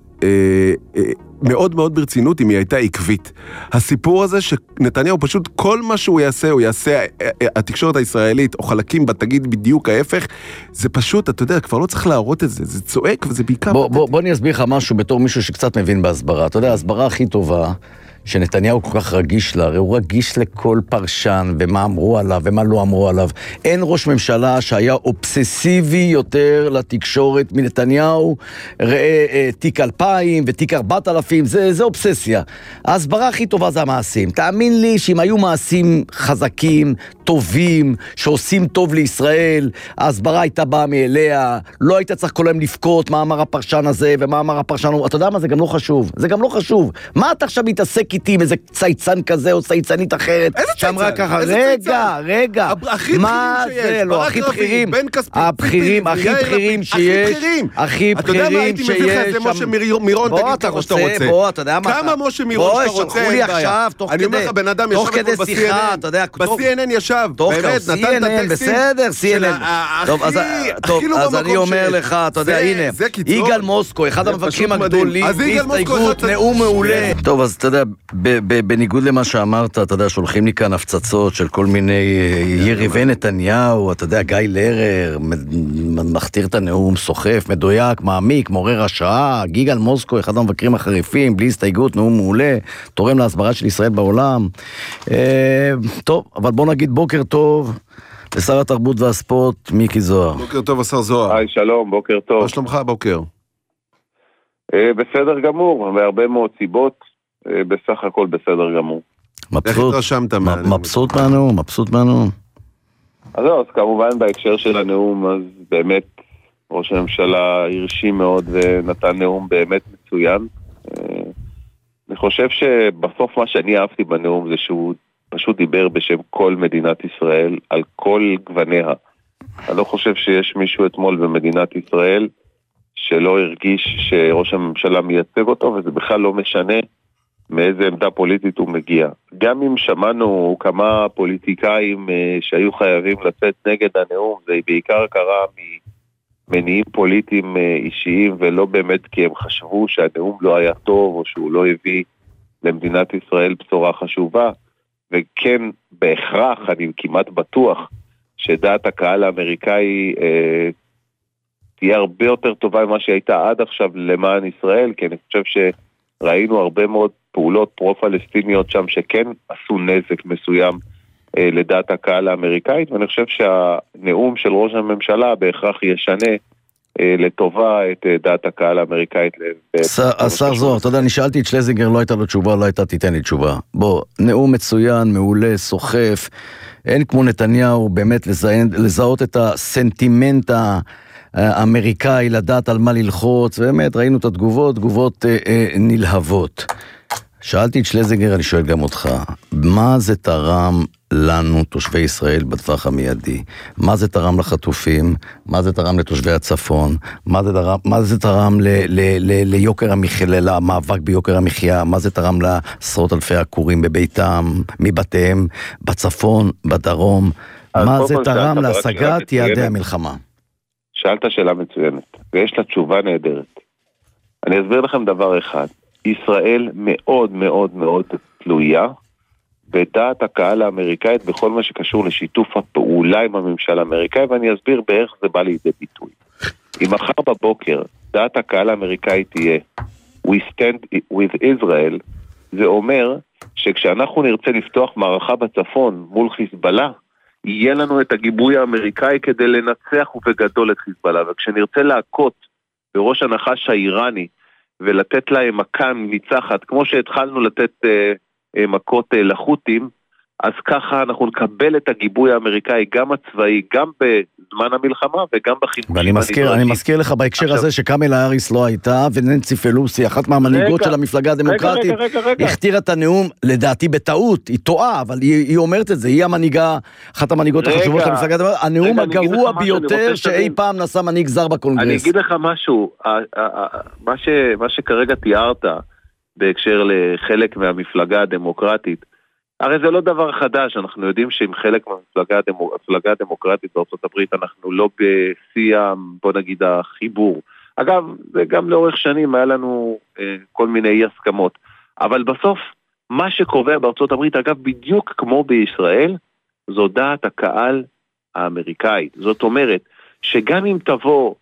מאוד מאוד ברצינות אם היא הייתה עקבית. הסיפור הזה שנתניהו פשוט כל מה שהוא יעשה, התקשורת הישראלית או חלקים בה תגיד בדיוק ההפך, זה פשוט, אתה יודע, כבר לא צריך להראות את זה, זה צועק וזה בעיקר... בוא אני אסביר לך משהו בתור מישהו שקצת מבין בהסברה. אתה יודע, ההסברה הכי טובה שנתניהו כל כך רגיש לה, הרי הוא רגיש לכל פרשן ומה אמרו עליו ומה לא אמרו עליו. אין ראש ממשלה שהיה אובססיבי יותר לתקשורת מנתניהו, ראה תיק 2000 ותיק 4000, זה אובססיה. ההסברה הכי טובה זה המעשים. תאמין לי שאם היו מעשים חזקים, טובים, שעושים טוב לישראל, ההסברה הייתה באה מאליה, לא היית צריך כל היום לפקוט מה אמר הפרשן הזה ומה אמר הפרשן, אתה יודע מה, זה גם לא חשוב. זה גם לא חשוב. מה אתה עכשיו מתעסק איתי עם איזה צייצן כזה או צייצנית אחרת? איזה צייצן? שאמרה ככה, רגע, מה זה? לא, הכי בכירים, הכי בכירים שיש, הכי אתה יודע מה, הייתי מביא לך את זה משה מירון, תגיד ככה שאתה רוצה. בוא, אתה יודע מה? כמה משה מירון שאתה רוצה, אין בעיה. אני אומר לך, בן אדם ישב ב-CNN ישב, באמת, נתן את הטקסטים. בסדר, CNN. אז אני אומר לך, אתה יודע, הנה, יגאל מוסקו, אחד המבקרים הגדולים, בהסתייגות, נאום מעולה. טוב, אז אתה יודע, בניגוד למה שאמרת, אתה יודע, שולחים לי כאן הפצצות של כל מיני יריבי נתניהו, אתה יודע, גיא לרר, מכתיר את הנאום, סוחף, מדויק, מעמיק, מעורר השראה, יגאל מוסקו, אחד המבקרים החריפים, בלי הסתייגות, נאום מעולה, תורם להסברה של ישראל בעולם. טוב, אבל בוא נגיד בוקר טוב לשר התרבות והספורט, מיקי זוהר. בוקר טוב, השר זוהר. היי, שלום, בוקר טוב. מה שלומך בוקר? בסדר גמור, והרבה מאוד סיבות, בסך הכל בסדר גמור. מבסוט מהנאום? אז כמובן בהקשר של הנאום, אז באמת ראש הממשלה הרשים מאוד ונתן נאום באמת מצוין. אני חושב שבסוף מה שאני אהבתי בנאום זה שהוא פשוט דיבר בשם כל מדינת ישראל על כל גווניה. אני לא חושב שיש מישהו אתמול במדינת ישראל שלא הרגיש שראש הממשלה מייצג אותו, וזה בכלל לא משנה מאיזה עמדה פוליטית הוא מגיע. גם אם שמענו כמה פוליטיקאים שהיו חייבים לצאת נגד הנאום, זה בעיקר קרה ממניעים פוליטיים אישיים, ולא באמת כי הם חשבו שהנאום לא היה טוב, או שהוא לא הביא למדינת ישראל בשורה חשובה, וכן בהכרח, אני כמעט בטוח, שדעת הקהל האמריקאי תהיה הרבה יותר טובה ממה שהייתה עד עכשיו למען ישראל, כי אני חושב ראינו הרבה מאוד פעולות פרו-פלסטיניות שם שכן עשו נזק מסוים לדעת הקהל האמריקאית, ואני חושב שהנאום של ראש הממשלה בהכרח ישנה לטובה את דעת הקהל האמריקאית. השר זוהר, אתה יודע, אני שאלתי את שלזינגר, לא הייתה לו תשובה, לא הייתה תיתן לי תשובה. בוא, נאום מצוין, מעולה, סוחף, אין כמו נתניהו באמת לזהות את הסנטימנט האמריקאי, לדעת על מה ללחוץ, באמת ראינו את התגובות, תגובות נלהבות. שאלתי את שלזינגר, אני שואל גם אותך, מה זה תרם לנו, תושבי ישראל, בטווח המיידי? מה זה תרם לחטופים? מה זה תרם לתושבי הצפון? מה זה תרם ליוקר המחיה, למאבק ביוקר המחיה? מה זה תרם לעשרות אלפי עקורים בביתם, מבתיהם, בצפון, בדרום? מה זה תרם להשגת יעדי המלחמה? שאלת שאלה מצוינת, ויש לה תשובה נהדרת. אני אסביר לכם דבר אחד. ישראל מאוד מאוד מאוד תלויה בדעת הקהל האמריקאית בכל מה שקשור לשיתוף הפעולה עם הממשל האמריקאי, ואני אסביר באיך זה בא לידי ביטוי. אם מחר בבוקר דעת הקהל האמריקאית תהיה We stand with Israel, זה אומר שכשאנחנו נרצה לפתוח מערכה בצפון מול חיזבאללה, יהיה לנו את הגיבוי האמריקאי כדי לנצח ובגדול את חיזבאללה, וכשנרצה להכות בראש הנחש האיראני ולתת להם מכה ניצחת, כמו שהתחלנו לתת מכות לחות'ים, אז ככה אנחנו נקבל את הגיבוי האמריקאי, גם הצבאי, גם בזמן המלחמה וגם בחימושים. ואני מזכיר לך בהקשר הזה שקמלה האריס לא הייתה, וננסי פלוסי, אחת מהמנהיגות של המפלגה הדמוקרטית, הכתירה את הנאום, לדעתי בטעות, היא טועה, אבל היא אומרת את זה, היא המנהיגה, אחת המנהיגות החשובות של המפלגה הדמוקרטית, הנאום הגרוע ביותר שאי פעם נשא מנהיג זר בקונגרס. אני אגיד לך משהו, מה שכרגע תיארת, בהקשר לחלק מהמפלגה הדמוקרטית, הרי זה לא דבר חדש, אנחנו יודעים שעם חלק מהמפלגה הדמוקרטית בארצות הברית, אנחנו לא בשיא, בוא נגיד, החיבור. אגב, זה גם לאורך שנים היה לנו כל מיני אי הסכמות, אבל בסוף, מה שקובע בארצות הברית, אגב, בדיוק כמו בישראל, זו דעת הקהל האמריקאית. זאת אומרת, שגם אם תבוא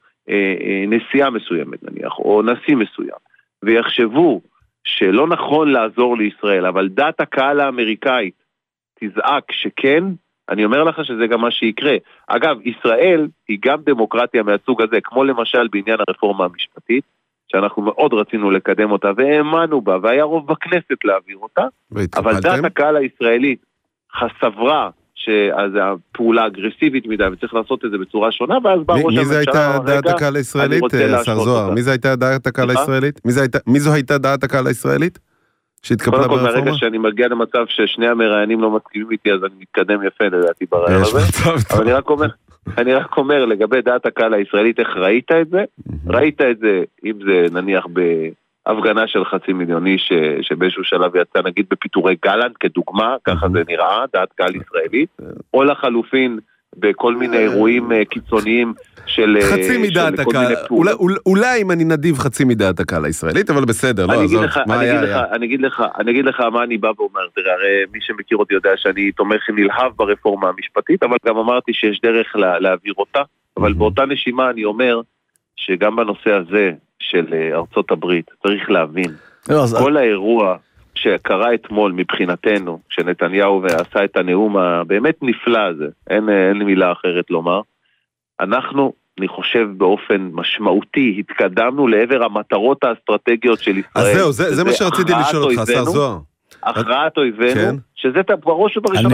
נשיאה מסוימת, נניח, או נשיא מסוים, ויחשבו שלא נכון לעזור לישראל, אבל דעת הקהל האמריקאית תזעק שכן, אני אומר לך שזה גם מה שיקרה. אגב, ישראל היא גם דמוקרטיה מהסוג הזה, כמו למשל בעניין הרפורמה המשפטית, שאנחנו מאוד רצינו לקדם אותה, והאמנו בה, והיה רוב בכנסת להעביר אותה, אבל דעת הקהל הישראלית סברה שזה הפעולה אגרסיבית מדי, וצריך לעשות את זה בצורה שונה, ואז בא ראש הממשלה, מי זו הייתה דעת הקהל הישראלית, שר זוהר? מי זו הייתה דעת הקהל הישראלית? מי זו הייתה דעת הקהל הישראלית? שהתקפלה ברפורמה? קודם כל, ברגע שאני מגיע למצב ששני המראיינים לא מסכימים איתי, אז אני מתקדם יפה לדעתי ברעיון הזה. אבל אני רק אומר, לגבי דעת הקהל הישראלית, איך ראית את זה? ראית את זה, אם זה נניח בהפגנה של 500,000 איש, שבאיזשהו שלב יצא נגיד בפיטורי גלנט, כדוגמה, ככה זה נראה, דעת קהל ישראלית, או לחלופין בכל מיני אירועים קיצוניים של חצי מדעת הקהל, אולי אם אני נדיב חצי מדעת הקהל הישראלית, אבל בסדר, לא, עזוב, מה היה? אני אגיד לך מה אני בא ואומר, תראה, הרי מי שמכיר אותי יודע שאני תומך נלהב ברפורמה המשפטית, אבל גם אמרתי שיש דרך להעביר אותה, אבל באותה נשימה אני אומר שגם בנושא הזה של ארצות הברית, צריך להבין, כל האירוע שקרה אתמול מבחינתנו, שנתניהו עשה את הנאום הבאמת נפלא הזה, אין לי מילה אחרת לומר, אנחנו, אני חושב באופן משמעותי, התקדמנו לעבר המטרות האסטרטגיות של ישראל. אז זהו, זה מה שרציתי לשאול אותך, שר זוהר. הכרעת אויבינו, שזה בראש ובראשונה...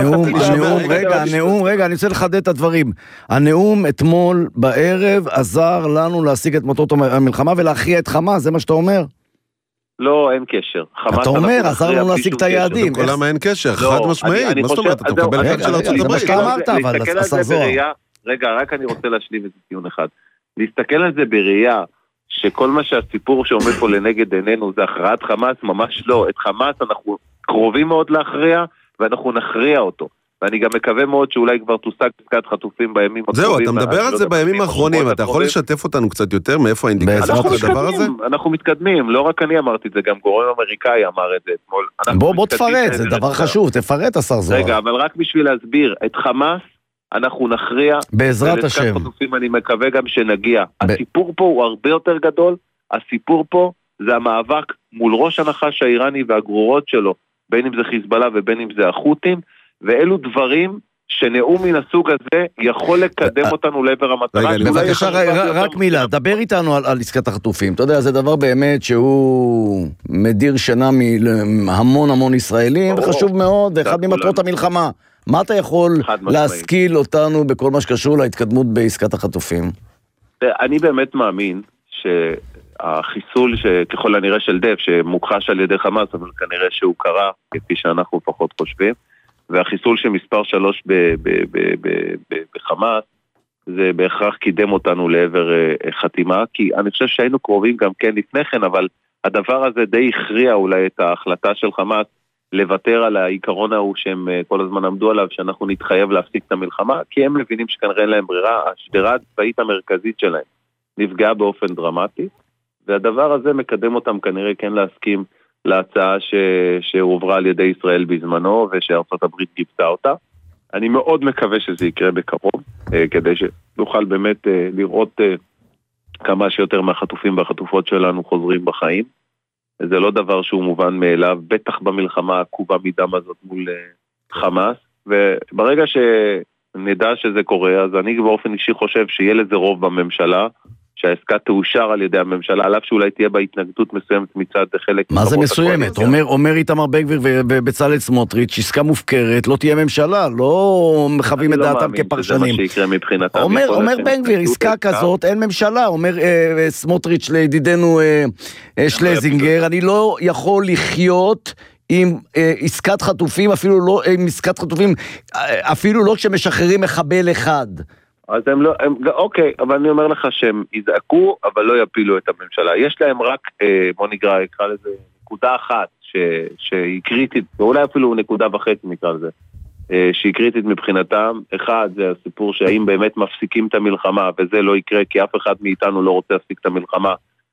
הנאום, אני רוצה לחדד את הדברים. הנאום אתמול בערב עזר לנו להשיג את מטרות המלחמה ולהכריע את חמאס, זה מה שאתה אומר? לא, אין קשר. אתה אומר, עזר לנו להשיג את היעדים. למה אין קשר? חד משמעית, מה זאת אומרת? אתה מקבל אחד של ארצות הברית. זה מה שאתה אמרת, אבל השר זוהר. רגע, רק אני רוצה להשלים את ציון אחד. להסתכל על זה בראייה, שכל מה שהסיפור שעומד פה לנגד עינינו זה הכרעת חמאס, ממש לא. את חמאס אנחנו קרובים מאוד להכריע, ואנחנו נכריע אותו. ואני גם מקווה מאוד שאולי כבר תושג עסקת חטופים בימים הקרובים. זהו, אתה מדבר על זה בימים האחרונים, אתה יכול לשתף אותנו קצת יותר מאיפה האינדיקציה של הדבר הזה? אנחנו מתקדמים, לא רק אני אמרתי את זה, גם גורם אמריקאי אמר את זה אתמול. בוא תפרט, זה דבר חשוב, תפרט השר זוהר. רגע, אבל רק בשביל להסביר, את חמאס אנחנו נכריע. בעזרת השם. חטופים אני מקווה גם שנגיע. הסיפור פה הוא הרבה יותר גדול, הסיפור פה זה המאבק מול ראש הנחש האיראני והגרורות שלו, בין אם זה חיזבאללה ובין אם זה החות'ים, ואלו דברים שנאום מן הסוג הזה יכול לקדם אותנו לעבר המטרה. בבקשה, רק מילה, דבר איתנו על עסקת החטופים. אתה יודע, זה דבר באמת שהוא מדיר שינה מהמון ישראלים, וחשוב מאוד, אחד ממטרות המלחמה. מה אתה יכול להשכיל אותנו בכל מה שקשור להתקדמות בעסקת החטופים? אני באמת מאמין שהחיסול שככל הנראה של דף, שמוכחש על ידי חמאס, אבל כנראה שהוא קרה, כפי שאנחנו פחות חושבים, והחיסול של מספר 3 בחמאס, זה בהכרח קידם אותנו לעבר חתימה, כי אני חושב שהיינו קרובים גם כן לפני כן, אבל הדבר הזה די הכריע אולי את ההחלטה של חמאס, לוותר על העיקרון ההוא שהם כל הזמן עמדו עליו, שאנחנו נתחייב להפסיק את המלחמה, כי הם מבינים שכנראה אין להם ברירה, השדרה הצבאית המרכזית שלהם נפגעה באופן דרמטי, והדבר הזה מקדם אותם כנראה כן להסכים להצעה שהועברה על ידי ישראל בזמנו, ושארצות הברית גיבתה אותה. אני מאוד מקווה שזה יקרה בקרוב, כדי שנוכל באמת לראות כמה שיותר מהחטופים והחטופות שלנו חוזרים בחיים. זה לא דבר שהוא מובן מאליו, בטח במלחמה העקובה מדם הזאת מול חמאס, וברגע שנדע שזה קורה, אז אני באופן אישי חושב שיהיה לזה רוב בממשלה, שהעסקה תאושר על ידי הממשלה, עליו שאולי תהיה בהתנגדות מסוימת מצד חלק... מה זה מסוימת? אומר איתמר בן גביר ובצלאל סמוטריץ', עסקה מופקרת, לא תהיה ממשלה, לא מחווים את דעתם כפרשנים. זה מה שיקרה מבחינתם. אומר בן גביר, עסקה כזאת, אין ממשלה, אומר סמוטריץ' לידידנו שלזינגר, אני לא יכול לחיות עם עסקת חטופים, אפילו לא כשמשחררים מחבל אחד. אז הם לא, אוקיי, אבל אני אומר לך שהם יזעקו, אבל לא יפילו את הממשלה. יש להם רק, בוא נקרא לזה, נקודה אחת שהיא קריטית, ואולי אפילו נקודה וחצי נקרא לזה, שהיא קריטית מבחינתם. אחד, זה הסיפור שהאם באמת מפסיקים את המלחמה, וזה לא יקרה, כי אף אחד מאיתנו לא רוצה להפסיק את המלחמה,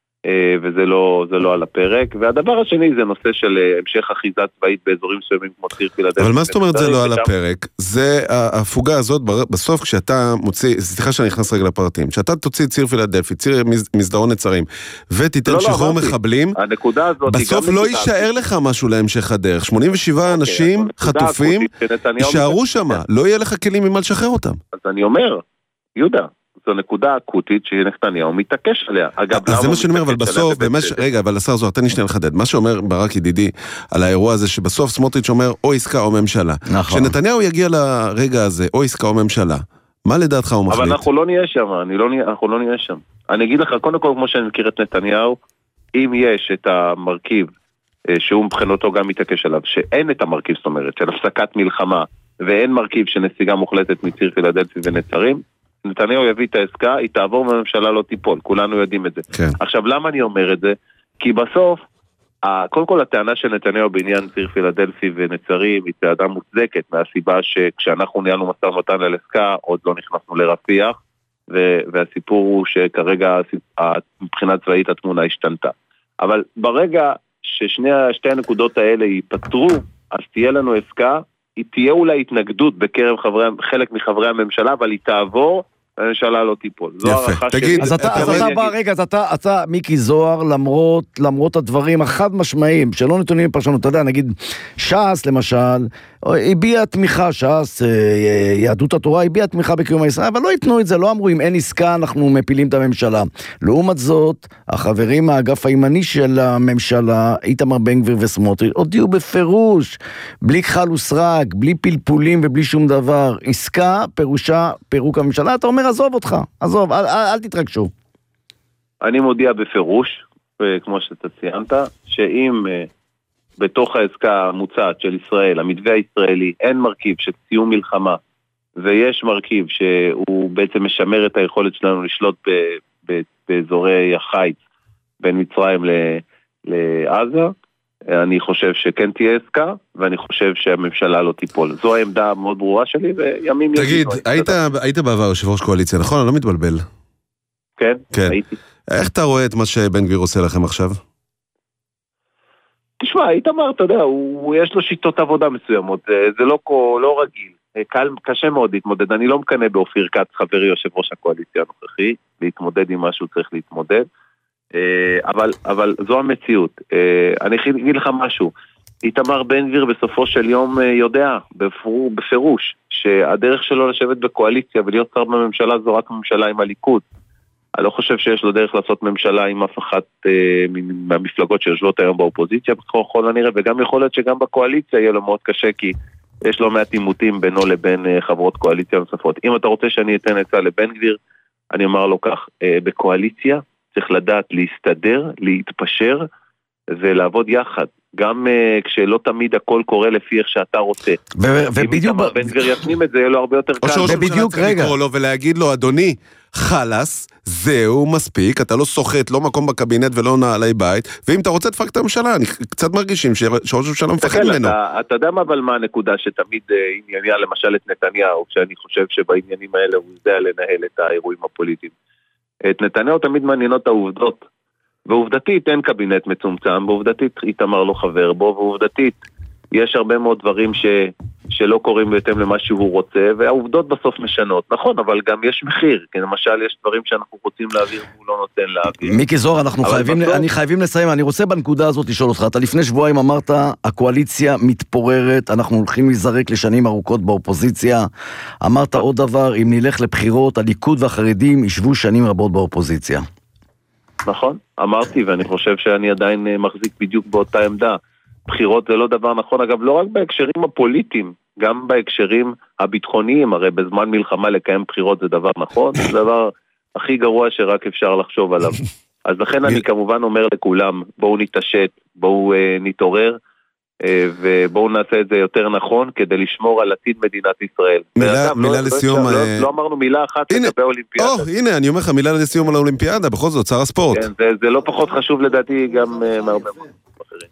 וזה לא על הפרק. והדבר השני זה נושא של המשך אחיזה צבאית באזורים מסוימים כמו ציר פילדלפיה. אבל מה זאת אומרת זה לא על הפרק? זה ההפוגה הזאת בסוף כשאתה מוציא, סליחה שאני נכנס רגע לפרטים, כשאתה תוציא ציר פילדלפי, ציר מסדרון נצרים, ותיתן שחרור מחבלים, בסוף לא יישאר לך משהו להמשך הדרך. 87 אנשים חטופים יישארו שם, לא יהיה לך כלים ממה לשחרר אותם. אז אני אומר, יהודה, זו נקודה אקוטית שנתניהו מתעקש עליה. אז זה מה שאני אומר, אבל בסוף, רגע, אבל השר זוהר, תן לי שנייה לחדד. מה שאומר ברק ידידי על האירוע הזה, שבסוף סמוטריץ' אומר או עסקה או ממשלה. כשנתניהו יגיע לרגע הזה, או עסקה או ממשלה, מה לדעתך הוא מחליט? אבל אנחנו לא נהיה שם, אנחנו לא נהיה שם. אני אגיד לך, קודם כל, כמו שאני מכיר את נתניהו, אם יש את המרכיב, שהוא מבחינתו גם מתעקש עליו, שאין את המרכיב, זאת אומרת, של הפסקת מלחמה, ואין מרכיב שנסיגה מוחלטת מציר פילדלפי ונצרים, נתניהו יביא את העסקה, היא תעבור והממשלה לא תיפול, כולנו יודעים את זה. כן. עכשיו, למה אני אומר את זה? כי בסוף, קודם כל הטענה של נתניהו בעניין ציר פילדלפי ונצרים היא טענה מוצדקת, מהסיבה שכשאנחנו ניהלנו משא ומתן על עסקה, עוד לא נכנסנו לרפיח, והסיפור הוא שכרגע מבחינה צבאית התמונה השתנתה. אבל ברגע ששתי הנקודות האלה ייפטרו, אז תהיה לנו עסקה, היא תהיה אולי התנגדות בקרב חלק מחברי הממשלה, אבל היא תעבור, והממשלה לא תיפול. יפה, תגיד. אז אתה בא, רגע, אז אתה, מיקי זוהר, למרות הדברים החד משמעיים, שלא נתונים פרשנות, אתה יודע, נגיד, ש"ס למשל, הביעה תמיכה, ש"ס, יהדות התורה, הביעה תמיכה בקיום הישראל, אבל לא ייתנו את זה, לא אמרו, אם אין עסקה, אנחנו מפילים את הממשלה. לעומת זאת, החברים מהאגף הימני של הממשלה, איתמר בן גביר וסמוטריץ', הודיעו בפירוש, בלי כחל וסרק, בלי פלפולים ובלי שום דבר. עסקה, פירושה, פירוק הממשלה, אתה אומר, עזוב אותך, עזוב, אל תתרגשו. אני מודיע בפירוש, כמו שאתה ציינת, שאם בתוך העסקה המוצעת של ישראל, המתווה הישראלי, אין מרכיב של סיום מלחמה, ויש מרכיב שהוא בעצם משמר את היכולת שלנו לשלוט באזורי החיץ בין מצרים לעזה, אני חושב שכן תהיה עסקה, ואני חושב שהממשלה לא תיפול. זו העמדה המאוד ברורה שלי, וימים תגיד, היית בעבר יושב ראש קואליציה, נכון? אני לא מתבלבל. כן, הייתי. איך אתה רואה את מה שבן גביר עושה לכם עכשיו? תשמע, איתמר, אתה יודע, יש לו שיטות עבודה מסוימות, זה לא רגיל, קשה מאוד להתמודד, אני לא מקנה באופיר כץ, חברי יושב ראש הקואליציה הנוכחי, להתמודד עם מה שהוא צריך להתמודד, אבל זו המציאות. אני אגיד לך משהו, איתמר בן גביר בסופו של יום יודע בפירוש שהדרך שלו לשבת בקואליציה ולהיות שר בממשלה זו רק ממשלה עם הליכוד. אני לא חושב שיש לו דרך לעשות ממשלה עם אף אחת מהמפלגות שיושבות היום באופוזיציה בכל הנראה, וגם יכול להיות שגם בקואליציה יהיה לו מאוד קשה, כי יש לו מעט עימותים בינו לבין חברות קואליציה נוספות. אם אתה רוצה שאני אתן עצה לבן גביר, אני אומר לו כך, בקואליציה צריך לדעת להסתדר, להתפשר ולעבוד יחד. גם כשלא תמיד הכל קורה לפי איך שאתה רוצה. ובדיוק... אם בן גביר יפנים את זה, יהיה לו הרבה יותר קל. או שראש הממשלה צריך לקרוא לו ולהגיד לו, אדוני, חלס, זהו, מספיק, אתה לא סוחט, לא מקום בקבינט ולא נעלי בית, ואם אתה רוצה תפרק את הממשלה, אני קצת מרגישים שראש הממשלה מפחד ממנו. אתה יודע מה אבל מה הנקודה שתמיד ענייניה למשל את נתניהו, כשאני חושב שבעניינים האלה הוא יודע לנהל את האירועים הפוליטיים. את נתניהו תמיד מעניינות העובדות, ועובדתית אין קבינט מצומצם, ועובדתית איתמר לא חבר בו, ועובדתית יש הרבה מאוד דברים שלא קורים בהתאם למה שהוא רוצה, והעובדות בסוף משנות. נכון, אבל גם יש מחיר, כי למשל יש דברים שאנחנו רוצים להעביר והוא לא נותן להעביר. מיקי זוהר, אני חייבים לסיים, אני רוצה בנקודה הזאת לשאול אותך, אתה לפני שבועיים אמרת, הקואליציה מתפוררת, אנחנו הולכים להיזרק לשנים ארוכות באופוזיציה, אמרת עוד דבר, אם נלך לבחירות, הליכוד והחרדים ישבו שנים רבות באופוזיציה. נכון, אמרתי, ואני חושב שאני עדיין מחזיק בדיוק באותה עמדה. בחירות זה לא דבר נכון, אגב, לא רק בהקשרים הפוליטיים, גם בהקשרים הביטחוניים, הרי בזמן מלחמה לקיים בחירות זה דבר נכון, זה דבר הכי גרוע שרק אפשר לחשוב עליו. אז לכן אני כמובן אומר לכולם, בואו נתעשת, בואו נתעורר, ובואו נעשה את זה יותר נכון, כדי לשמור על עתיד מדינת ישראל. מילה לסיום. לא אמרנו מילה אחת לגבי האולימפיאדה. הנה, אני אומר לך מילה לסיום על האולימפיאדה, בכל זאת, שר הספורט. זה לא פחות חשוב לדעתי גם מהרבה מאוד אחרים.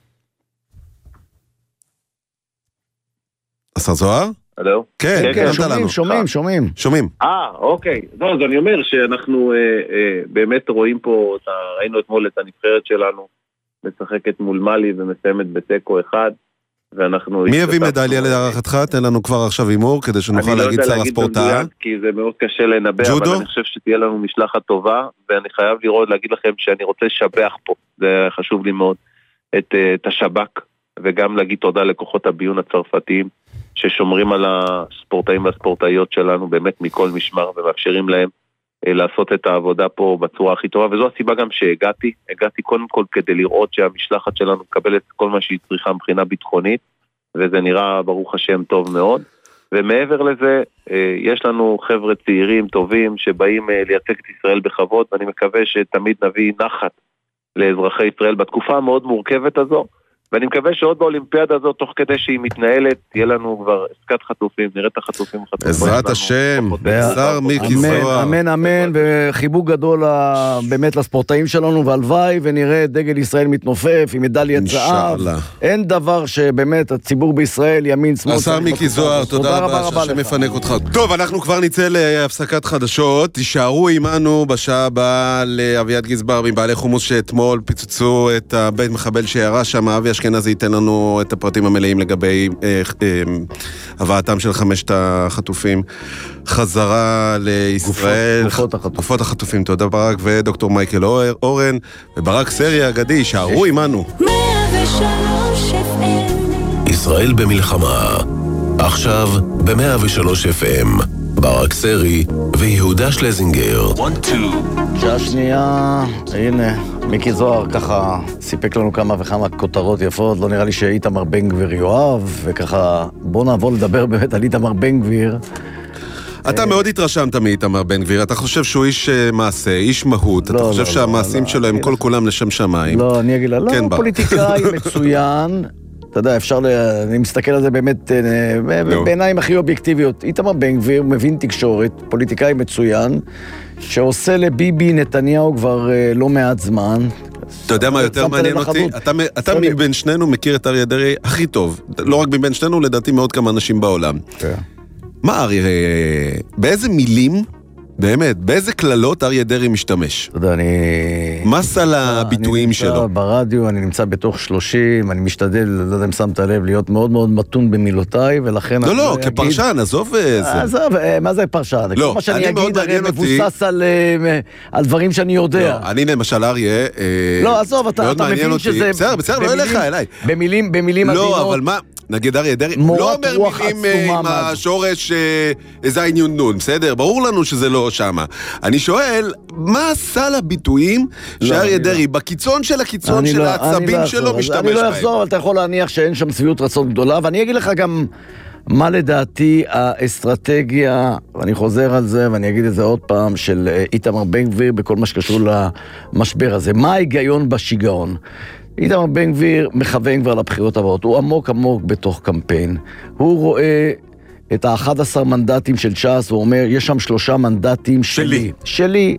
השר זוהר? הלו? כן, שומעים. אוקיי. אז אני אומר שאנחנו באמת רואים פה, ראינו אתמול את הנבחרת שלנו, משחקת מול מלי ומסיימת בטקו אחד, ואנחנו... מי הביא מדליה להערכתך? תן לנו כבר עכשיו אימור, כדי שנוכל להגיד שר הספורטאי. אני לא יודע להגיד במדויק, כי זה מאוד קשה לנבא, אבל אני חושב שתהיה לנו משלחת טובה, ואני חייב להגיד לכם שאני רוצה לשבח פה, זה חשוב לי מאוד, את השב"כ, וגם להגיד תודה לכוחות הביון הצרפתיים, ששומרים על הספורטאים והספורטאיות שלנו באמת מכל משמר, ומאפשרים להם לעשות את העבודה פה בצורה הכי טובה, וזו הסיבה גם הגעתי קודם כל כדי לראות שהמשלחת שלנו מקבלת כל מה שהיא צריכה מבחינה ביטחונית, וזה נראה ברוך השם טוב מאוד, ומעבר לזה יש לנו חבר'ה צעירים טובים שבאים לייצג את ישראל בכבוד, ואני מקווה שתמיד נביא נחת לאזרחי ישראל בתקופה המאוד מורכבת הזו, ואני מקווה שעוד באולימפיאדה הזאת, תוך כדי שהיא מתנהלת, תהיה לנו כבר עסקת חטופים, נראה את החטופים. בעזרת השם, שר מיקי זוהר. אמן, אמן, וחיבוק גדול באמת לספורטאים שלנו, והלוואי ונראה דגל ישראל מתנופף, עם מדליית זהב. אין דבר שבאמת הציבור בישראל, ימין, שמאל. השר מיקי זוהר, תודה רבה שמפנק אותך. טוב, אנחנו כבר נצא להפסקת חדשות. תישארו עימנו בשעה הבאה לאביעד גזבר, מבעלי חומוס שאתמול פיצצו את הבית מחבל שירה שם. אבי אשכנזי ייתן לנו את הפרטים המלאים לגבי הבאתם של 5 החטופים חזרה לישראל. גופות החטופים. תודה ברק ודוקטור מייקל אורן וברק סרי אגדי, שערו עימנו. ישראל במלחמה, עכשיו ב-103 FM. ברק סרי ויהודה שלזינגר. שעה שנייה, הנה, מיקי זוהר ככה סיפק לנו כמה וכמה כותרות יפות, לא נראה לי שאיתמר בן גביר יואב, וככה בוא נעבור לדבר באמת על איתמר בן גביר. אתה מאוד התרשמת מאיתמר בן גביר, אתה חושב שהוא איש מעשה, איש מהות, אתה חושב שהמעשים שלו הם כל כולם לשם שמיים. לא, אני אגיד לה, לא, פוליטיקאי מצוין, אתה יודע, אני מסתכל על זה באמת בעיניים הכי אובייקטיביות. איתמר בן גביר מבין תקשורת, פוליטיקאי מצוין, שעושה לביבי נתניהו כבר לא מעט זמן. אתה יודע מה יותר מעניין אותי? אתה מבין שנינו מכיר את אריה דרעי הכי טוב. לא רק מבין שנינו, לדעתי מאוד כמה אנשים בעולם. מה אריה, באיזה מילים באמת, באיזה כללות אריה דרעי משתמש? אתה יודע, מה סל הביטויים שלו? אני נמצא ברדיו, אני נמצא בתוך 30, אני משתדל, לא יודע אם שמת לב, להיות מאוד מאוד מתון במילותיי, ולכן... לא, כפרשן, עזוב זה. עזוב, מה זה פרשן? לא, מה שאני אגיד הרי מבוסס על דברים שאני יודע. לא, אני למשל אריה... לא, עזוב, אתה מבין שזה... בסדר, לא אליך, אליי. במילים עדינות... לא, אבל מה... נגיד אריה דרעי, לא אומר מילים עם השורש זין יון נון, בסדר? ברור לנו שזה לא שמה. אני שואל, מה סל הביטויים שאריה דרעי, בקיצון של הקיצון של העצבים שלו משתמש בהם? אני לא אחזור, אבל אתה יכול להניח שאין שם סביעות רצון גדולה, ואני אגיד לך גם מה לדעתי האסטרטגיה, ואני חוזר על זה, ואני אגיד את זה עוד פעם, של איתמר בן גביר בכל מה שקשור למשבר הזה. מה ההיגיון בשיגעון? איתמר בן גביר מכוון כבר לבחירות הבאות, הוא עמוק עמוק בתוך קמפיין, הוא רואה את ה-11 מנדטים של ש"ס, הוא אומר, יש שם 3 מנדטים שלי. שלי,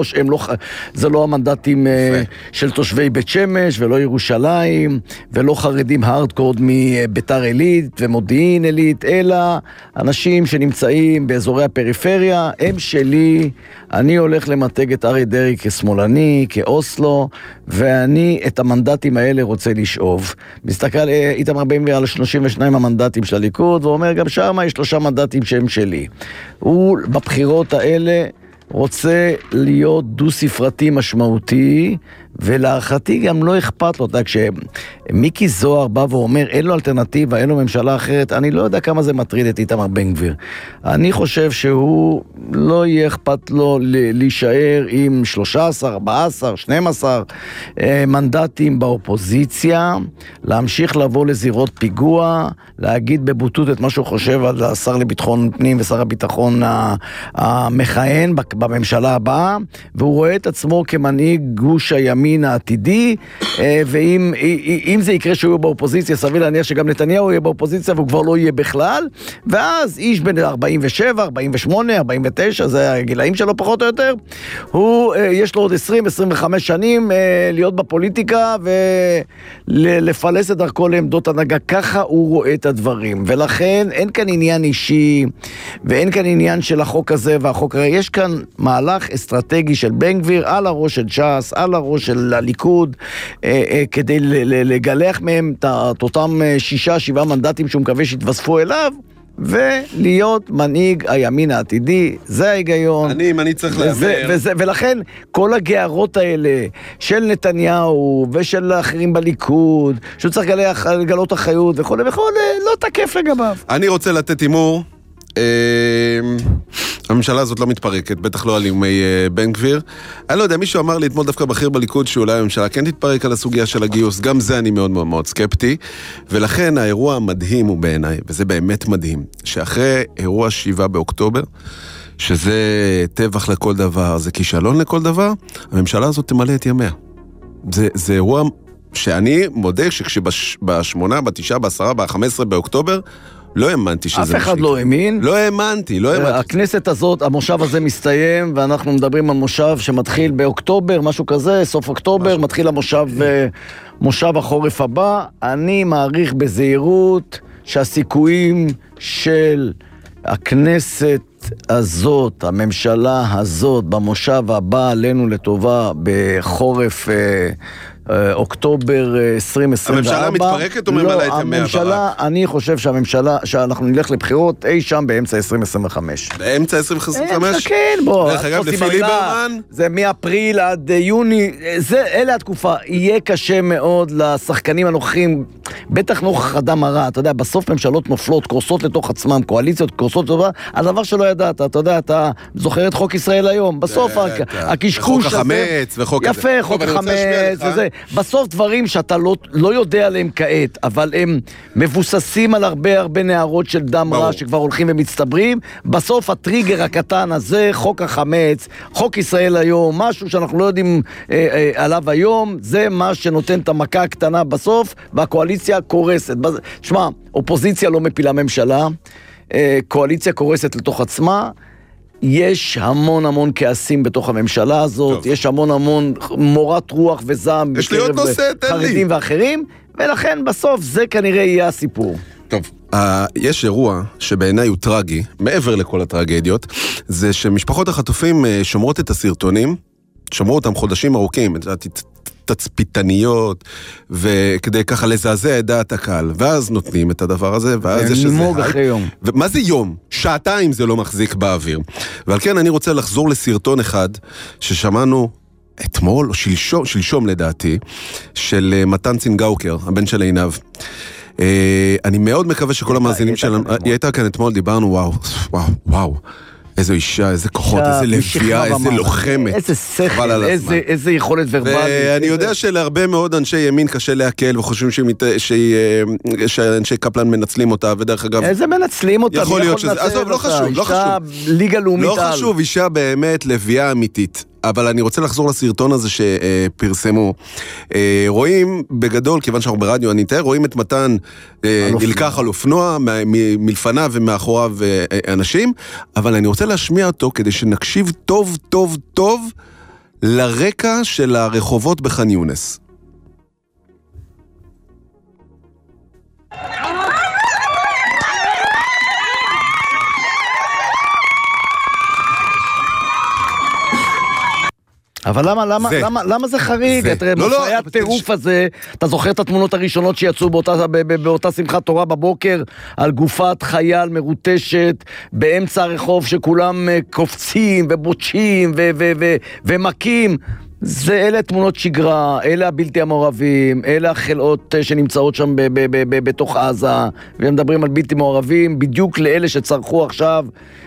זה לא המנדטים של תושבי בית שמש, ולא ירושלים, ולא חרדים הארדקורד מביתר עילית ומודיעין עילית, אלא אנשים שנמצאים באזורי הפריפריה, הם שלי, אני הולך למתג את אריה דרעי כשמאלני, כאוסלו, ואני את המנדטים האלה רוצה לשאוב. מסתכל איתמר בן גביר על 32 המנדטים של הליכוד, ואומר, גם שם יש 3 מנדטים שהם שלי. הוא בבחירות האלה רוצה להיות דו-ספרתי משמעותי, ולהערכתי גם לא אכפת לו. כשמיקי זוהר בא ואומר, אין לו אלטרנטיבה, אין לו ממשלה אחרת, אני לא יודע כמה זה מטריד את איתמר בן גביר. אני חושב שהוא לא יהיה אכפת לו להישאר עם 13, 14, 12 מנדטים באופוזיציה, להמשיך לבוא לזירות פיגוע, להגיד בבוטות את מה שהוא חושב על השר לביטחון פנים ושר הביטחון המכהן בממשלה הבאה, והוא רואה את עצמו כמנהיג גוש הימין העתידי, ואם זה יקרה שהוא יהיה באופוזיציה, סביר להניח שגם נתניהו יהיה באופוזיציה והוא כבר לא יהיה בכלל, ואז איש בין 47, 48, 49, זה הגילאים שלו פחות או יותר, יש לו עוד 20-25 שנים להיות בפוליטיקה ולפלס את דרכו לעמדות הנהגה. ככה הוא רואה את הדברים, ולכן אין כאן עניין אישי ואין כאן עניין של החוק הזה והחוק הזה. יש כאן מהלך אסטרטגי של בן גביר על הראש של ש"ס, על הראש של הליכוד, כדי לגלח מהם את אותם 6-7 מנדטים שהוא מקווה שיתווספו אליו, ולהיות מנהיג הימין העתידי. זה ההיגיון. אני צריך להאמר. ולכן כל הגערות האלה של נתניהו ושל האחרים בליכוד, שהוא צריך לגלות אחריות וכל לא תקף לגביו. אני רוצה לתת אימור. הממשלה הזאת לא מתפרקת, בטח לא על איומי בן גביר. אני לא יודע, מישהו אמר לי אתמול דווקא בכיר בליכוד שאולי הממשלה כן תתפרק על הסוגיה של הגיוס, גם זה אני מאוד מאוד מאוד סקפטי, ולכן האירוע המדהים הוא בעיניי, וזה באמת מדהים, שאחרי אירוע 7 באוקטובר, שזה טבח לכל דבר, זה כישלון לכל דבר, הממשלה הזאת תמלא את ימיה. זה אירוע שאני מודה שכשב-8, ב-9, ב-10, ב-15 באוקטובר, לא האמנתי שזה אף אחד לא האמין. לא האמנתי. הכנסת הזאת, המושב הזה מסתיים, ואנחנו מדברים על מושב שמתחיל באוקטובר, משהו כזה, סוף אוקטובר, מתחיל מושב החורף הבא. אני מעריך בזהירות שהסיכויים של הכנסת הזאת, הממשלה הזאת, במושב הבא עלינו לטובה בחורף אוקטובר 2024. הממשלה מתפרקת או ממלאה את ימי הממשלה, אני חושב שאנחנו נלך לבחירות אי שם באמצע 2025. באמצע 2025? כן, בוא. דרך אגב, לפי ליברמן? זה מאפריל עד יוני, אלה התקופה. יהיה קשה מאוד לשחקנים הנוכחים, בטח נוכח אדם הרע. אתה יודע, בסוף ממשלות נופלות, קורסות לתוך עצמם, קואליציות קורסות לתוך, הדבר שלא ידעת, אתה יודע, אתה זוכר את חוק ישראל היום. בסוף הקשקוש הזה. חוק החמץ וחוק... יפה, חוק החמץ וזה. בסוף דברים שאתה לא יודע עליהם כעת, אבל הם מבוססים על הרבה נערות של דם רע שכבר הולכים ומצטברים. בסוף הטריגר הקטן הזה, חוק החמץ, חוק ישראל היום, משהו שאנחנו לא יודעים עליו היום, זה מה שנותן את המכה הקטנה בסוף, והקואליציה קורסת. שמע, אופוזיציה לא מפילה ממשלה, קואליציה קורסת לתוך עצמה, יש המון כעסים בתוך הממשלה הזאת, טוב. יש המון מורת רוח וזעם בקרב חרדים ואחרים, ולכן בסוף זה כנראה יהיה הסיפור. טוב, יש אירוע שבעיניי הוא טרגי, מעבר לכל הטרגדיות, זה שמשפחות החטופים שומרות את הסרטונים, שומרו אותם חודשים ארוכים, תצפיתניות, וכדי ככה לזעזע את דעת הקהל, ואז נותנים את הדבר הזה, ואז יש נמוג אחרי יום. מה זה יום? שעתיים זה לא מחזיק באוויר. ועל כן אני רוצה לחזור לסרטון אחד, ששמענו אתמול, או שלשום לדעתי, של מתן צנגאוקר, הבן של עינב. אני מאוד מקווה שכל המאזינים שלנו, היא הייתה כאן אתמול, דיברנו, וואו, איזו אישה, איזה כוחות, איזה לביאה, איזה לוחמת. איזה שכל, איזה יכולת ורבלית. ואני יודע שלהרבה מאוד אנשי ימין קשה להקל, וחושבים שאנשי קפלן מנצלים אותה, ודרך אגב... איזה מנצלים אותה? יכול להיות שזה... עזוב, לא חשוב. אישה ליגה לאומית על. לא חשוב, אישה באמת לביאה אמיתית. אבל אני רוצה לחזור לסרטון הזה שפרסמו. רואים בגדול, כיוון שאנחנו ברדיו, אני אתאר, רואים את מתן נלקח על אופנוע, מלפניו ומאחוריו אנשים, אבל אני רוצה להשמיע אותו כדי שנקשיב טוב טוב טוב לרקע של הרחובות בח'אן יונס. אבל למה זה חריג? תראה, מופעי הטירוף הזה, אתה זוכר את התמונות הראשונות שיצאו באותה שמחת תורה בבוקר, על גופת חייל מרוטשת, באמצע הרחוב שכולם קופצים ובוטשים ומקים. אלה תמונות שגרה, אלה הבלתי המעורבים, אלה החלאות שנמצאות שם בתוך עזה, ומדברים על בלתי מעורבים, בדיוק לאלה שצרכו עכשיו,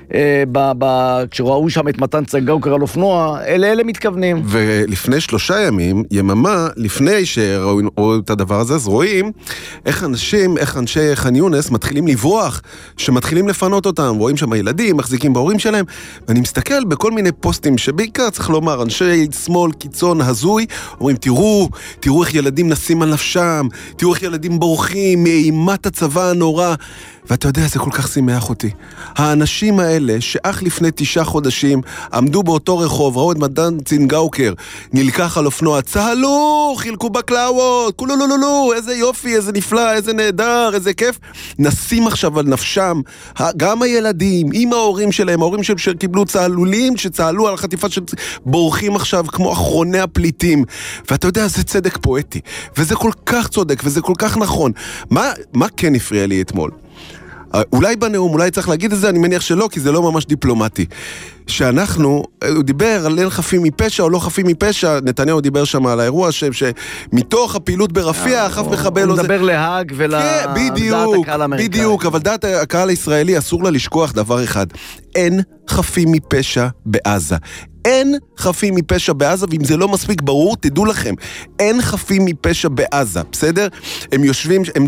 כשראו שם את מתן צנגאוקר על אופנוע, אלה מתכוונים. ולפני 3 ימים, יממה, לפני שראו את הדבר הזה, אז רואים איך אנשי ח'אן יונס מתחילים לברוח, שמתחילים לפנות אותם, רואים שם הילדים, מחזיקים בהורים שלהם, ואני מסתכל בכל מיני פוסטים, שבעיקר צריך לומר, אנשי שמאל, קיצון, הזוי, אומרים, תראו איך ילדים נסים על נפשם, תראו איך ילדים בורחים מאימת הצבא הנורא, ואתה יודע, זה כל כך שימח אותי. האנשים האלה, שאך לפני 9 חודשים, עמדו באותו רחוב, ראו את מתן צנגאוקר, נלקח על אופנוע, צהלו, חילקו בקלאוות, כולו, איזה יופי, איזה נפלא, איזה נהדר, איזה כיף. נשים עכשיו על נפשם, גם הילדים, עם ההורים שלהם, ההורים שקיבלו צהלולים, שצהלו על החטיפה של... בורחים עכשיו כמו אחרוני הפליטים. ואתה יודע, זה צדק פואטי. וזה כל כך צודק, וזה כל כך נכון. מה כן הפריע לי אתמול? אולי בנאום, אולי צריך להגיד את זה, אני מניח שלא, כי זה לא ממש דיפלומטי. שאנחנו, הוא דיבר על אין חפים מפשע או לא חפים מפשע, נתניהו דיבר שם על האירוע שמתוך הפעילות ברפיח, אף מחבל... הוא מדבר להאג ולדעת הקהל האמריקאי. בדיוק, אבל דעת הקהל הישראלי אסור לה לשכוח דבר אחד, אין חפים מפשע בעזה. אין חפים מפשע בעזה, ואם זה לא מספיק ברור, תדעו לכם, אין חפים מפשע בעזה, בסדר? הם יושבים, הם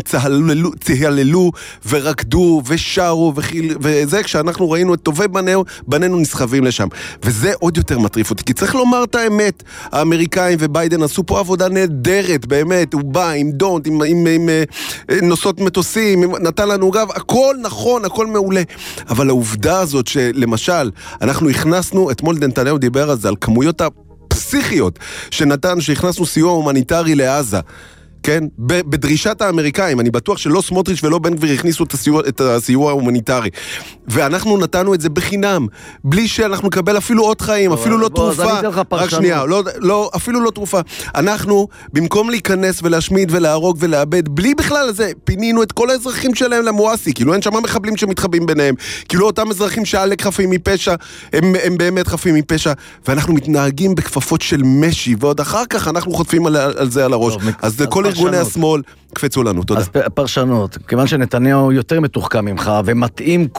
צהללו ורקדו ושרו וזה, כשאנחנו ראינו את טובי בנינו נסחבים לשם. וזה עוד יותר מטריף אותי, כי צריך לומר את האמת, האמריקאים וביידן עשו פה עבודה נהדרת, באמת, הוא בא עם דונט, עם נוסעות מטוסים, נתן לנו גב, הכל נכון, הכל מעולה. אבל העובדה הזאת שלמשל, אנחנו הכנסנו, אתמול נתניהו דיבר על זה, על כמויות הפסיכיות שהכנסנו סיוע הומניטרי לעזה, כן? בדרישת האמריקאים, אני בטוח שלא סמוטריץ' ולא בן גביר הכניסו את הסיוע ההומניטרי. ואנחנו נתנו את זה בחינם, בלי שאנחנו נקבל אפילו עוד חיים, אפילו לא תרופה. רק שנייה, אפילו לא תרופה. אנחנו, במקום להיכנס ולהשמיד ולהרוג ולאבד, בלי בכלל זה, פינינו את כל האזרחים שלהם למואסי, כאילו אין שם מחבלים שמתחבים ביניהם, כאילו אותם אזרחים שעלק חפים מפשע, הם באמת חפים מפשע, ואנחנו מתנהגים בכפפות של משי, ועוד אחר כך אנחנו חוטפים על זה על הראש. אז לכל ארגוני השמאל קפצו לנו, תודה. אז פרשנות, כיוון שנתניהו יותר מתוחכם ממך, ומתאים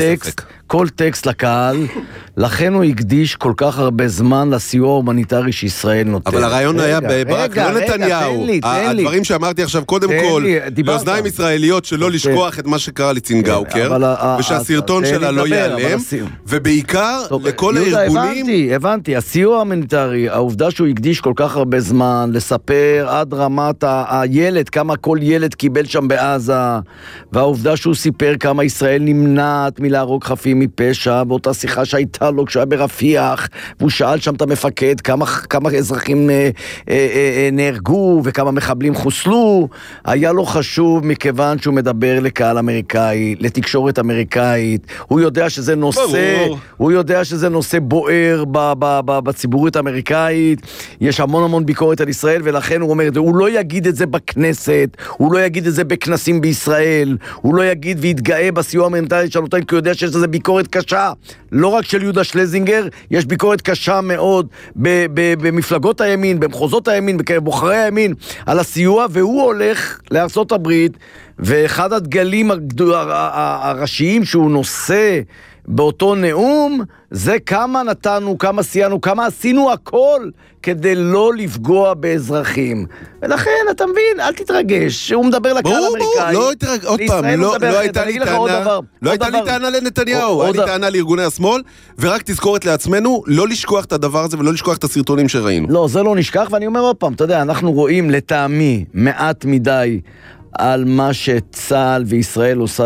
כל טקסט לקהל, לכן הוא הקדיש כל כך הרבה זמן לסיוע ההומניטרי שישראל נותן. אבל הרעיון היה ברק, לא נתניהו. הדברים שאמרתי עכשיו, קודם כל, באוזניים ישראליות שלא לשכוח את מה שקרה לצנגאוקר, ושהסרטון שלה לא ייעלם, ובעיקר לכל הארגונים... הבנתי, הסיוע ההומניטרי, העובדה שהוא הקדיש כל כך הרבה זמן לספר עד רמת הילד, כמה כל ילד קיבל שם בעזה, והעובדה שהוא סיפר כמה ישראל נמנעת מלהרוג חפים מפשע, באותה שיחה שהייתה לו כשהיה ברפיח, והוא שאל שם את המפקד כמה אזרחים נהרגו וכמה מחבלים חוסלו, היה לו חשוב מכיוון שהוא מדבר לקהל אמריקאי, לתקשורת אמריקאית, הוא יודע שזה נושא, הוא יודע שזה נושא בוער בציבורית האמריקאית, יש המון ביקורת על ישראל, ולכן הוא אומר, הוא לא יגיד את זה בכנסת, הוא לא יגיד את זה בכנסים בישראל, הוא לא יגיד ויתגאה בסיוע המנטלי של נותן, כי הוא יודע שיש לזה ביקורת קשה, לא רק של יהודה שלזינגר, יש ביקורת קשה מאוד במפלגות הימין, במחוזות הימין, בקרב בוחרי הימין, על הסיוע, והוא הולך לארצות הברית, ואחד הדגלים הראשיים שהוא נושא באותו נאום, זה כמה נתנו, כמה סייענו, כמה עשינו הכל כדי לא לפגוע באזרחים. ולכן, אתה מבין, אל תתרגש, הוא מדבר לקהל אמריקאי. לא התרגש, עוד פעם, לא הייתה לי טענה לנתניהו, היה לי טענה לארגוני השמאל, ורק תזכורת לעצמנו, לא לשכוח את הדבר הזה ולא לשכוח את הסרטונים שראינו. לא, זה לא נשכח, ואני אומר עוד פעם, אתה יודע, אנחנו רואים לטעמי מעט מדי על מה שצה"ל וישראל עושה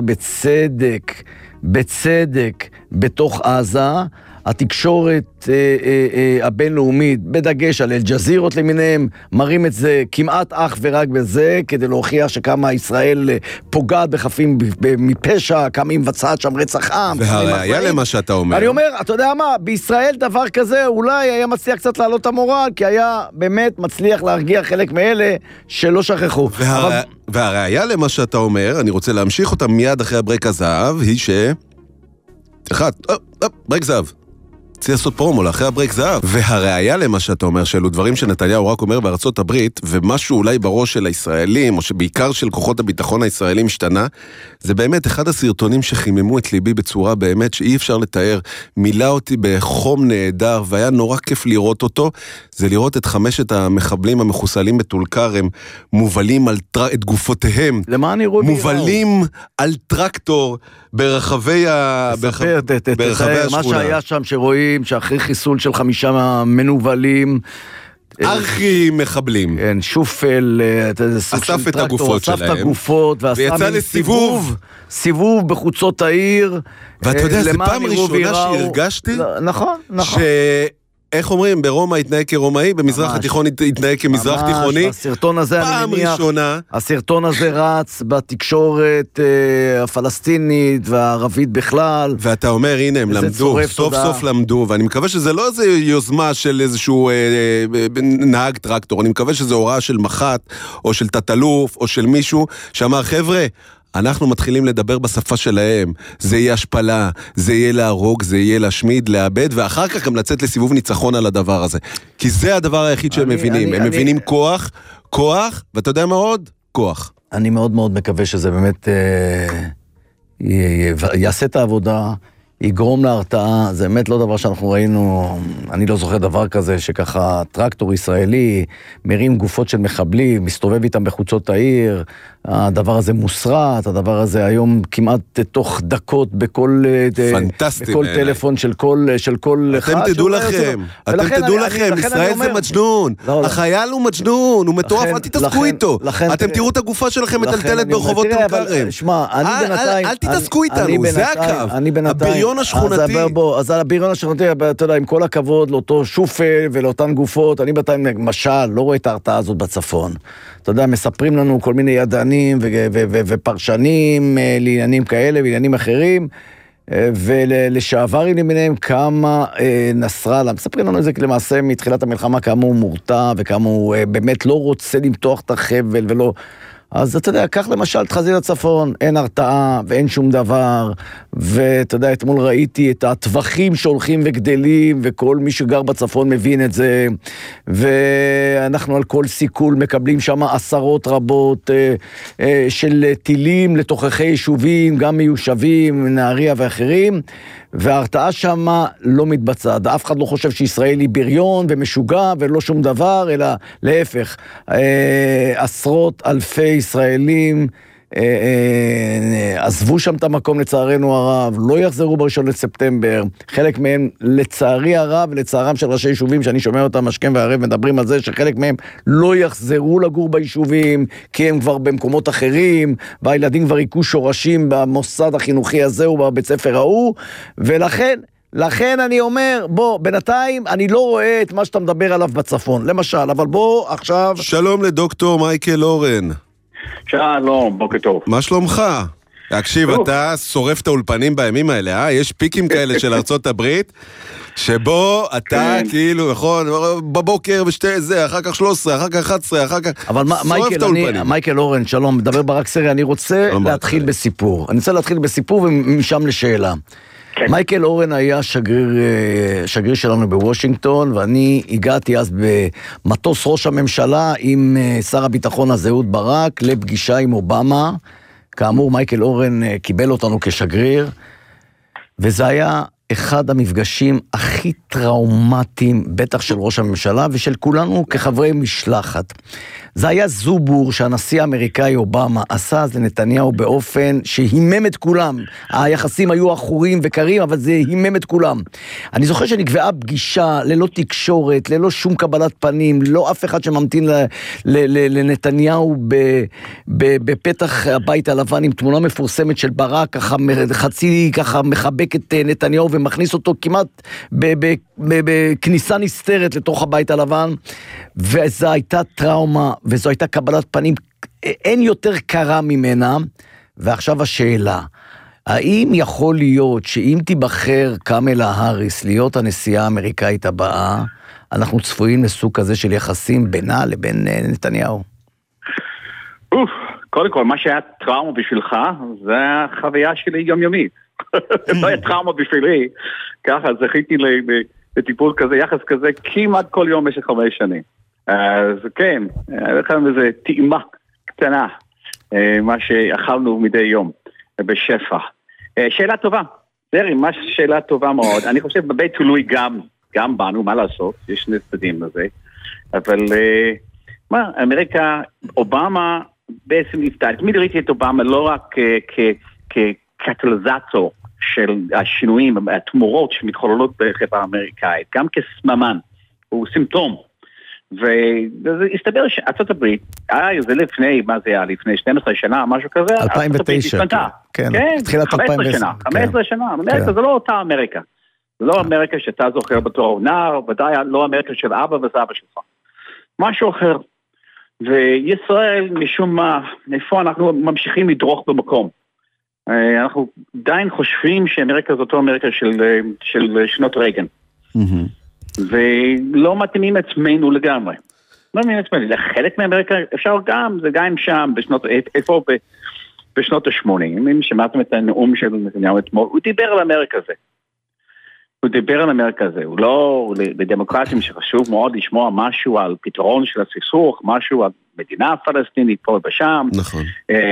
בצדק בתוך עזה, התקשורת הבינלאומית, בדגש על אל-ג'זירות למיניהם, מראים את זה כמעט אך ורק בזה, כדי להוכיח שכמה ישראל פוגעת בחפים מפשע, כמה היא מבצעת שם רצח עם. והראיה למה שאתה אומר. אני אומר, אתה יודע מה, בישראל דבר כזה אולי היה מצליח קצת לעלות את המורל, כי היה באמת מצליח להרגיע חלק מאלה שלא שכחו. והראיה למה שאתה אומר, אני רוצה להמשיך אותה מיד אחרי הברק הזהב, היא ברק זהב. צריך לעשות פרומו לאחרי הברק זהב. והראיה למה שאתה אומר, שאלו דברים שנתניהו רק אומר בארצות הברית, ומשהו אולי בראש של הישראלים, או שבעיקר של כוחות הביטחון הישראלים השתנה, זה באמת אחד הסרטונים שחיממו את ליבי בצורה באמת שאי אפשר לתאר. מילא אותי בחום נהדר, והיה נורא כיף לראות אותו, זה לראות את 5 המחבלים המחוסלים בטול כרם, מובלים את גופותיהם, מובלים על טרקטור ברחבי השכונה. מה שהיה שם שרואים שאחרי חיסול של 5 מנובלים, ארכי מחבלים, כן, שופל, אסף את הגופות שלהם, אסף את הגופות, ויצא לסיבוב, סיבוב בחוצות העיר. ואתה יודע, זה פעם ראשונה שהרגשתי, נכון. איך אומרים, ברומא התנהג כרומאי, במזרח התיכון התנהג כמזרח תיכוני. הסרטון הזה, פעם ראשונה. הסרטון הזה רץ בתקשורת הפלסטינית והערבית בכלל. ואתה אומר, הנה, הם למדו, סוף סוף למדו, ואני מקווה שזה לא איזו יוזמה של איזשהו נהג טרקטור, אני מקווה שזה הוראה של מח"ט, או של תת-אלוף, או של מישהו, שאמר, חבר'ה, אנחנו מתחילים לדבר בשפה שלהם, זה יהיה השפלה, זה יהיה להרוג, זה יהיה להשמיד, לאבד, ואחר כך גם לצאת לסיבוב ניצחון על הדבר הזה. כי זה הדבר היחיד שהם מבינים. הם מבינים כוח, ואתה יודע מה עוד? כוח. אני מאוד מאוד מקווה שזה באמת יעשה את העבודה, יגרום להרתעה, זה באמת לא דבר שאנחנו ראינו, אני לא זוכר דבר כזה, שככה טרקטור ישראלי מרים גופות של מחבלים, מסתובב איתם בחוצות העיר, הדבר הזה מוסרט, הדבר הזה היום כמעט תוך דקות בכל טלפון של כל אחד. אתם תדעו לכם, ישראל זה מג'נון, החייל הוא מג'נון, הוא מטורף, אל תתעסקו איתו, אתם תראו את הגופה שלכם מטלטלת ברחובות טול כרם. אל תתעסקו איתנו, זה הקו, הבריון השכונתי. אז הבריון השכונתי, אתה יודע, עם כל הכבוד לאותו שופל ולאותן גופות, אני בינתיים למשל לא רואה את ההרתעה הזאת בצפון. אתה יודע, מספרים לנו כל מיני ידענים ופרשנים לעניינים כאלה ועניינים אחרים, ולשעברים למיניהם כמה נסראללה, מספרים לנו את זה למעשה מתחילת המלחמה, כמה הוא מורתע וכמה הוא באמת לא רוצה למתוח את החבל ולא... אז אתה יודע, כך למשל את חזית הצפון, אין הרתעה ואין שום דבר, ואתה יודע, אתמול ראיתי את הטווחים שהולכים וגדלים, וכל מי שגר בצפון מבין את זה, ואנחנו על כל סיכול מקבלים שם עשרות רבות של טילים לתוככי יישובים, גם מיושבים, נהריה ואחרים, וההרתעה שם לא מתבצעת. אף אחד לא חושב שישראל היא בריון ומשוגע ולא שום דבר, אלא להפך, עשרות אלפי ישראלים עזבו שם את המקום לצערנו הרב, לא יחזרו ב1 לספטמבר, חלק מהם לצערי הרב ולצערם של ראשי יישובים שאני שומע אותם השכם והערב מדברים על זה שחלק מהם לא יחזרו לגור ביישובים כי הם כבר במקומות אחרים והילדים כבר יקו שורשים במוסד החינוכי הזה ובבית ספר ההוא, ולכן אני אומר, בוא, בינתיים אני לא רואה את מה שאתה מדבר עליו בצפון, למשל, אבל בוא עכשיו... שלום לדוקטור מייקל אורן. שלום, בוקר טוב. מה שלומך? תקשיב, אתה שורף את האולפנים בימים האלה, יש פיקים כאלה של ארצות הברית, שבו אתה כאילו, נכון, בבוקר ושתי זה, אחר כך 13, אחר כך 11, אחר כך... אבל מייקל אורן, שלום, מדבר ברק סרי, אני רוצה להתחיל בסיפור. אני רוצה להתחיל בסיפור ומשם לשאלה. מייקל אורן היה שגריר שלנו בוושינגטון, ואני הגעתי אז במטוס ראש הממשלה עם שר הביטחון הזה אהוד ברק לפגישה עם אובמה. כאמור מייקל אורן קיבל אותנו כשגריר, וזה היה אחד המפגשים הכי טראומטיים, בטח של ראש הממשלה ושל כולנו כחברי משלחת. זה היה זובור שהנשיא האמריקאי אובמה עשה אז לנתניהו באופן שהימם את כולם. היחסים היו אחורים וקרים, אבל זה הימם את כולם. אני זוכר שנקבעה פגישה ללא תקשורת, ללא שום קבלת פנים, לא אף אחד שממתין לנתניהו בפתח הבית הלבן עם תמונה מפורסמת של ברק, חצי ככה מחבק את נתניהו ומכניס אותו כמעט בכניסה נסתרת לתוך הבית הלבן, וזו הייתה טראומה, וזו הייתה קבלת פנים, אין יותר קרה ממנה. ועכשיו השאלה, האם יכול להיות שאם תיבחר קמלה האריס להיות הנשיאה האמריקאית הבאה, אנחנו צפויים לסוג כזה של יחסים בינה לבין נתניהו? קודם כל, מה שהיה טראומה בשבילך, זה החוויה שלי יומיומית. לא היה טראומה בשבילי, ככה זכיתי לטיפול כזה, יחס כזה, כמעט כל יום במשך 5 שנים. אז כן, היה לכם איזו טעימה קטנה, מה שאכלנו מדי יום, בשפע. שאלה טובה, זרי, מה שאלה טובה מאוד, אני חושב בבית תלוי גם בנו, מה לעשות, יש שני צדדים לזה, אבל מה, אמריקה, אובמה בעצם נפתח, תמיד ראיתי את אובמה לא רק כקטליזטור של השינויים, התמורות שמתחוללות בחברה האמריקאית, גם כסממן, הוא סימפטום. וזה הסתבר שארצות הברית, זה לפני, מה זה היה? לפני 12 שנה, משהו כזה, 2009. כן, תחילת 2010. 15 שנה, אמריקה זה לא אותה אמריקה. זה לא אמריקה שאתה זוכר בתור נער, ודאי לא אמריקה של אבא וסבא שלך. משהו אחר. וישראל, משום מה, איפה אנחנו ממשיכים לדרוך במקום. אנחנו עדיין חושבים שאמריקה זאת אמריקה של שנות רייגן. ולא מתאימים עצמנו לגמרי. לא מתאימים עצמנו. לחלק מאמריקה אפשר גם, זה גם שם, בשנות ה-80, אם שמעתם את הנאום של נתניהו אתמול, הוא דיבר על אמריקה הזה. הוא לא, בדמוקרטים שחשוב מאוד לשמוע משהו על פתרון של הסכסוך, משהו על מדינה פלסטינית פה ושם. נכון.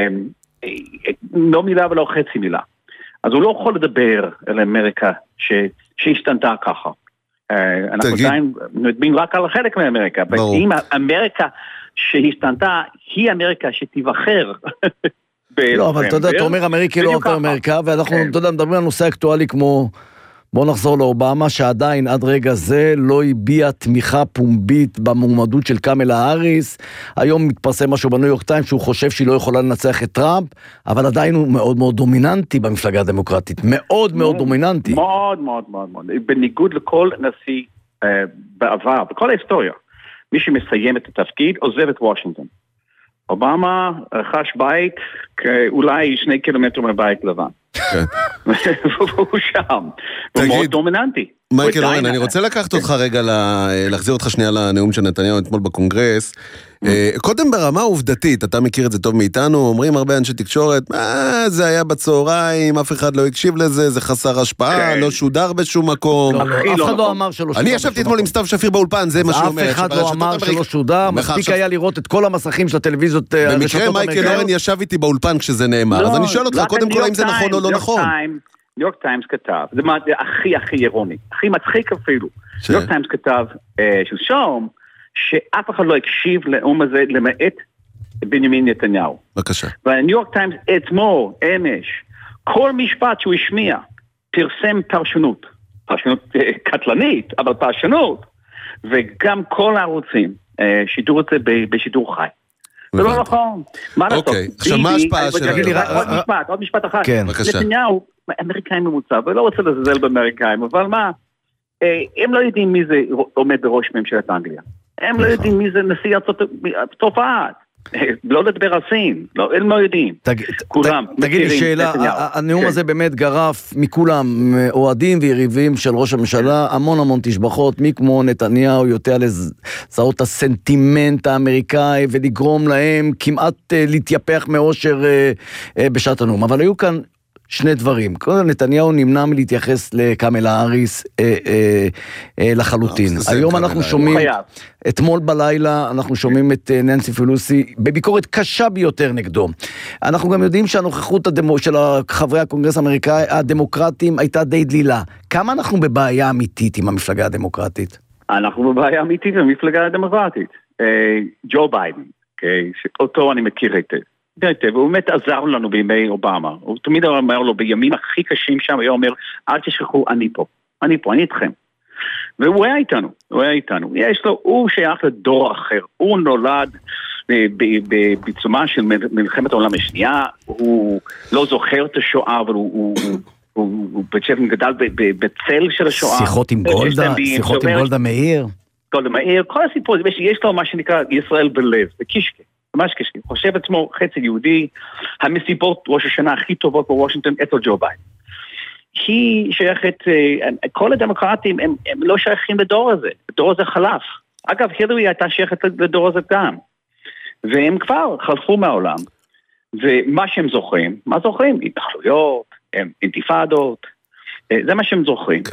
לא מילה ולא חצי מילה. אז הוא לא יכול לדבר על אמריקה שהשתנתה ככה. אנחנו עדיין נדמים רק על חלק מאמריקה. אם אמריקה שהשתנתה היא אמריקה שתיבחר. לא, אבל אתה יודע, אתה אומר אמריקה לא אותה אמריקה, ואנחנו מדברים על נושא אקטואלי כמו, בוא נחזור לאובמה, שעדיין עד רגע זה לא הביע תמיכה פומבית במועמדות של קמלה האריס. היום מתפרסם משהו בניו יורק טיימס שהוא חושב שהיא לא יכולה לנצח את טראמפ, אבל עדיין הוא מאוד מאוד דומיננטי במפלגה הדמוקרטית. מאוד מאוד דומיננטי. מאוד מאוד מאוד מאוד. בניגוד לכל נשיא בעבר, בכל ההיסטוריה, מי שמסיים את התפקיד עוזב את וושינגטון. אובמה רכש בית אולי 2 קילומטר מהבית לבן. והוא שם, הוא מאוד דומיננטי. מייקל אורן, אני רוצה לקחת אותך רגע, להחזיר אותך שנייה לנאום של נתניהו אתמול בקונגרס. קודם ברמה עובדתית, אתה מכיר את זה טוב מאיתנו, אומרים הרבה אנשי תקשורת, זה היה בצהריים, אף אחד לא הקשיב לזה, זה חסר השפעה, לא שודר בשום מקום. אף אחד לא אמר שלא שודר. אני ישבתי אתמול עם סתיו שפיר באולפן, זה מה שהוא אומר. אף אחד לא אמר שלא שודר, מספיק היה לראות את כל המסכים של הטלוויזיות. במקרה מייקל אורן ישב איתי באולפן כשזה נאמר, אז אני שואל אותך קודם כל האם זה נכון או לא נכון. ניו יורק טיימס כתב, זה הכי אירוני, הכי מצחיק אפילו. ניו יורק טיימס כתב שלשום, שאף אחד לא הקשיב לנאום הזה למעט בנימין נתניהו. בבקשה. והניו יורק טיימס אתמול, אמש, כל משפט שהוא השמיע, פרסם פרשנות. פרשנות קטלנית, אבל פרשנות. וגם כל הערוצים, שידור את זה בשידור חי. זה לא נכון. מה לעשות? אוקיי, עכשיו מה ההשפעה של... תגיד לי רק עוד משפט אחד. כן, בבקשה. נתניהו, אמריקאי ממוצע, ולא רוצה לזלזל באמריקאים, אבל מה? הם לא יודעים מי זה עומד בראש ממשלת אנגליה. הם לא יודעים מי זה נשיא צרפת. לא לדבר על סין, הם לא יודעים. כולם. תגיד לי שאלה, הנאום הזה באמת גרף מכולם, אוהדים ויריבים של ראש הממשלה, המון תשבחות, מי כמו נתניהו יותר לזהות הסנטימנט האמריקאי, ולגרום להם כמעט להתייפח מאושר בשעת הנאום. אבל היו כאן שני דברים. קודם נתניהו נמנע מלהתייחס לקמלה האריס לחלוטין. היום אנחנו שומעים, אתמול בלילה אנחנו שומעים את ננסי פלוסי בביקורת קשה ביותר נגדו. אנחנו גם יודעים שהנוכחות של חברי הקונגרס האמריקאי הדמוקרטים הייתה די דלילה. כמה אנחנו בבעיה אמיתית עם המפלגה הדמוקרטית? אנחנו בבעיה אמיתית עם המפלגה הדמוקרטית. ג'ו ביידן, שאותו אני מכיר היטב. והוא באמת עזר לנו בימי אובמה. הוא תמיד אומר לו, בימים הכי קשים שם, הוא אומר, אל תשכחו, אני פה, אני איתכם. והוא היה איתנו. הוא שייך לדור אחר. הוא נולד בעיצומה של מלחמת העולם השנייה, הוא לא זוכר את השואה, אבל הוא בעצם גדל בצל של השואה. שיחות עם גולדה מאיר. כל הסיפור, יש לו מה שנקרא ישראל בלב, בקישקה. ממש כשקי, חושב עצמו חצי יהודי, המסיבות ראש השנה הכי טובות בוושינגטון, אצל ג'ו ביידן. היא שייכת, כל הדמוקרטים הם לא שייכים לדור הזה, הדור הזה חלף. אגב, הילרי הייתה שייכת לדור הזה גם. והם כבר חלפו מהעולם. ומה שהם זוכרים, התנחלויות, אינתיפאדות, זה מה שהם זוכרים.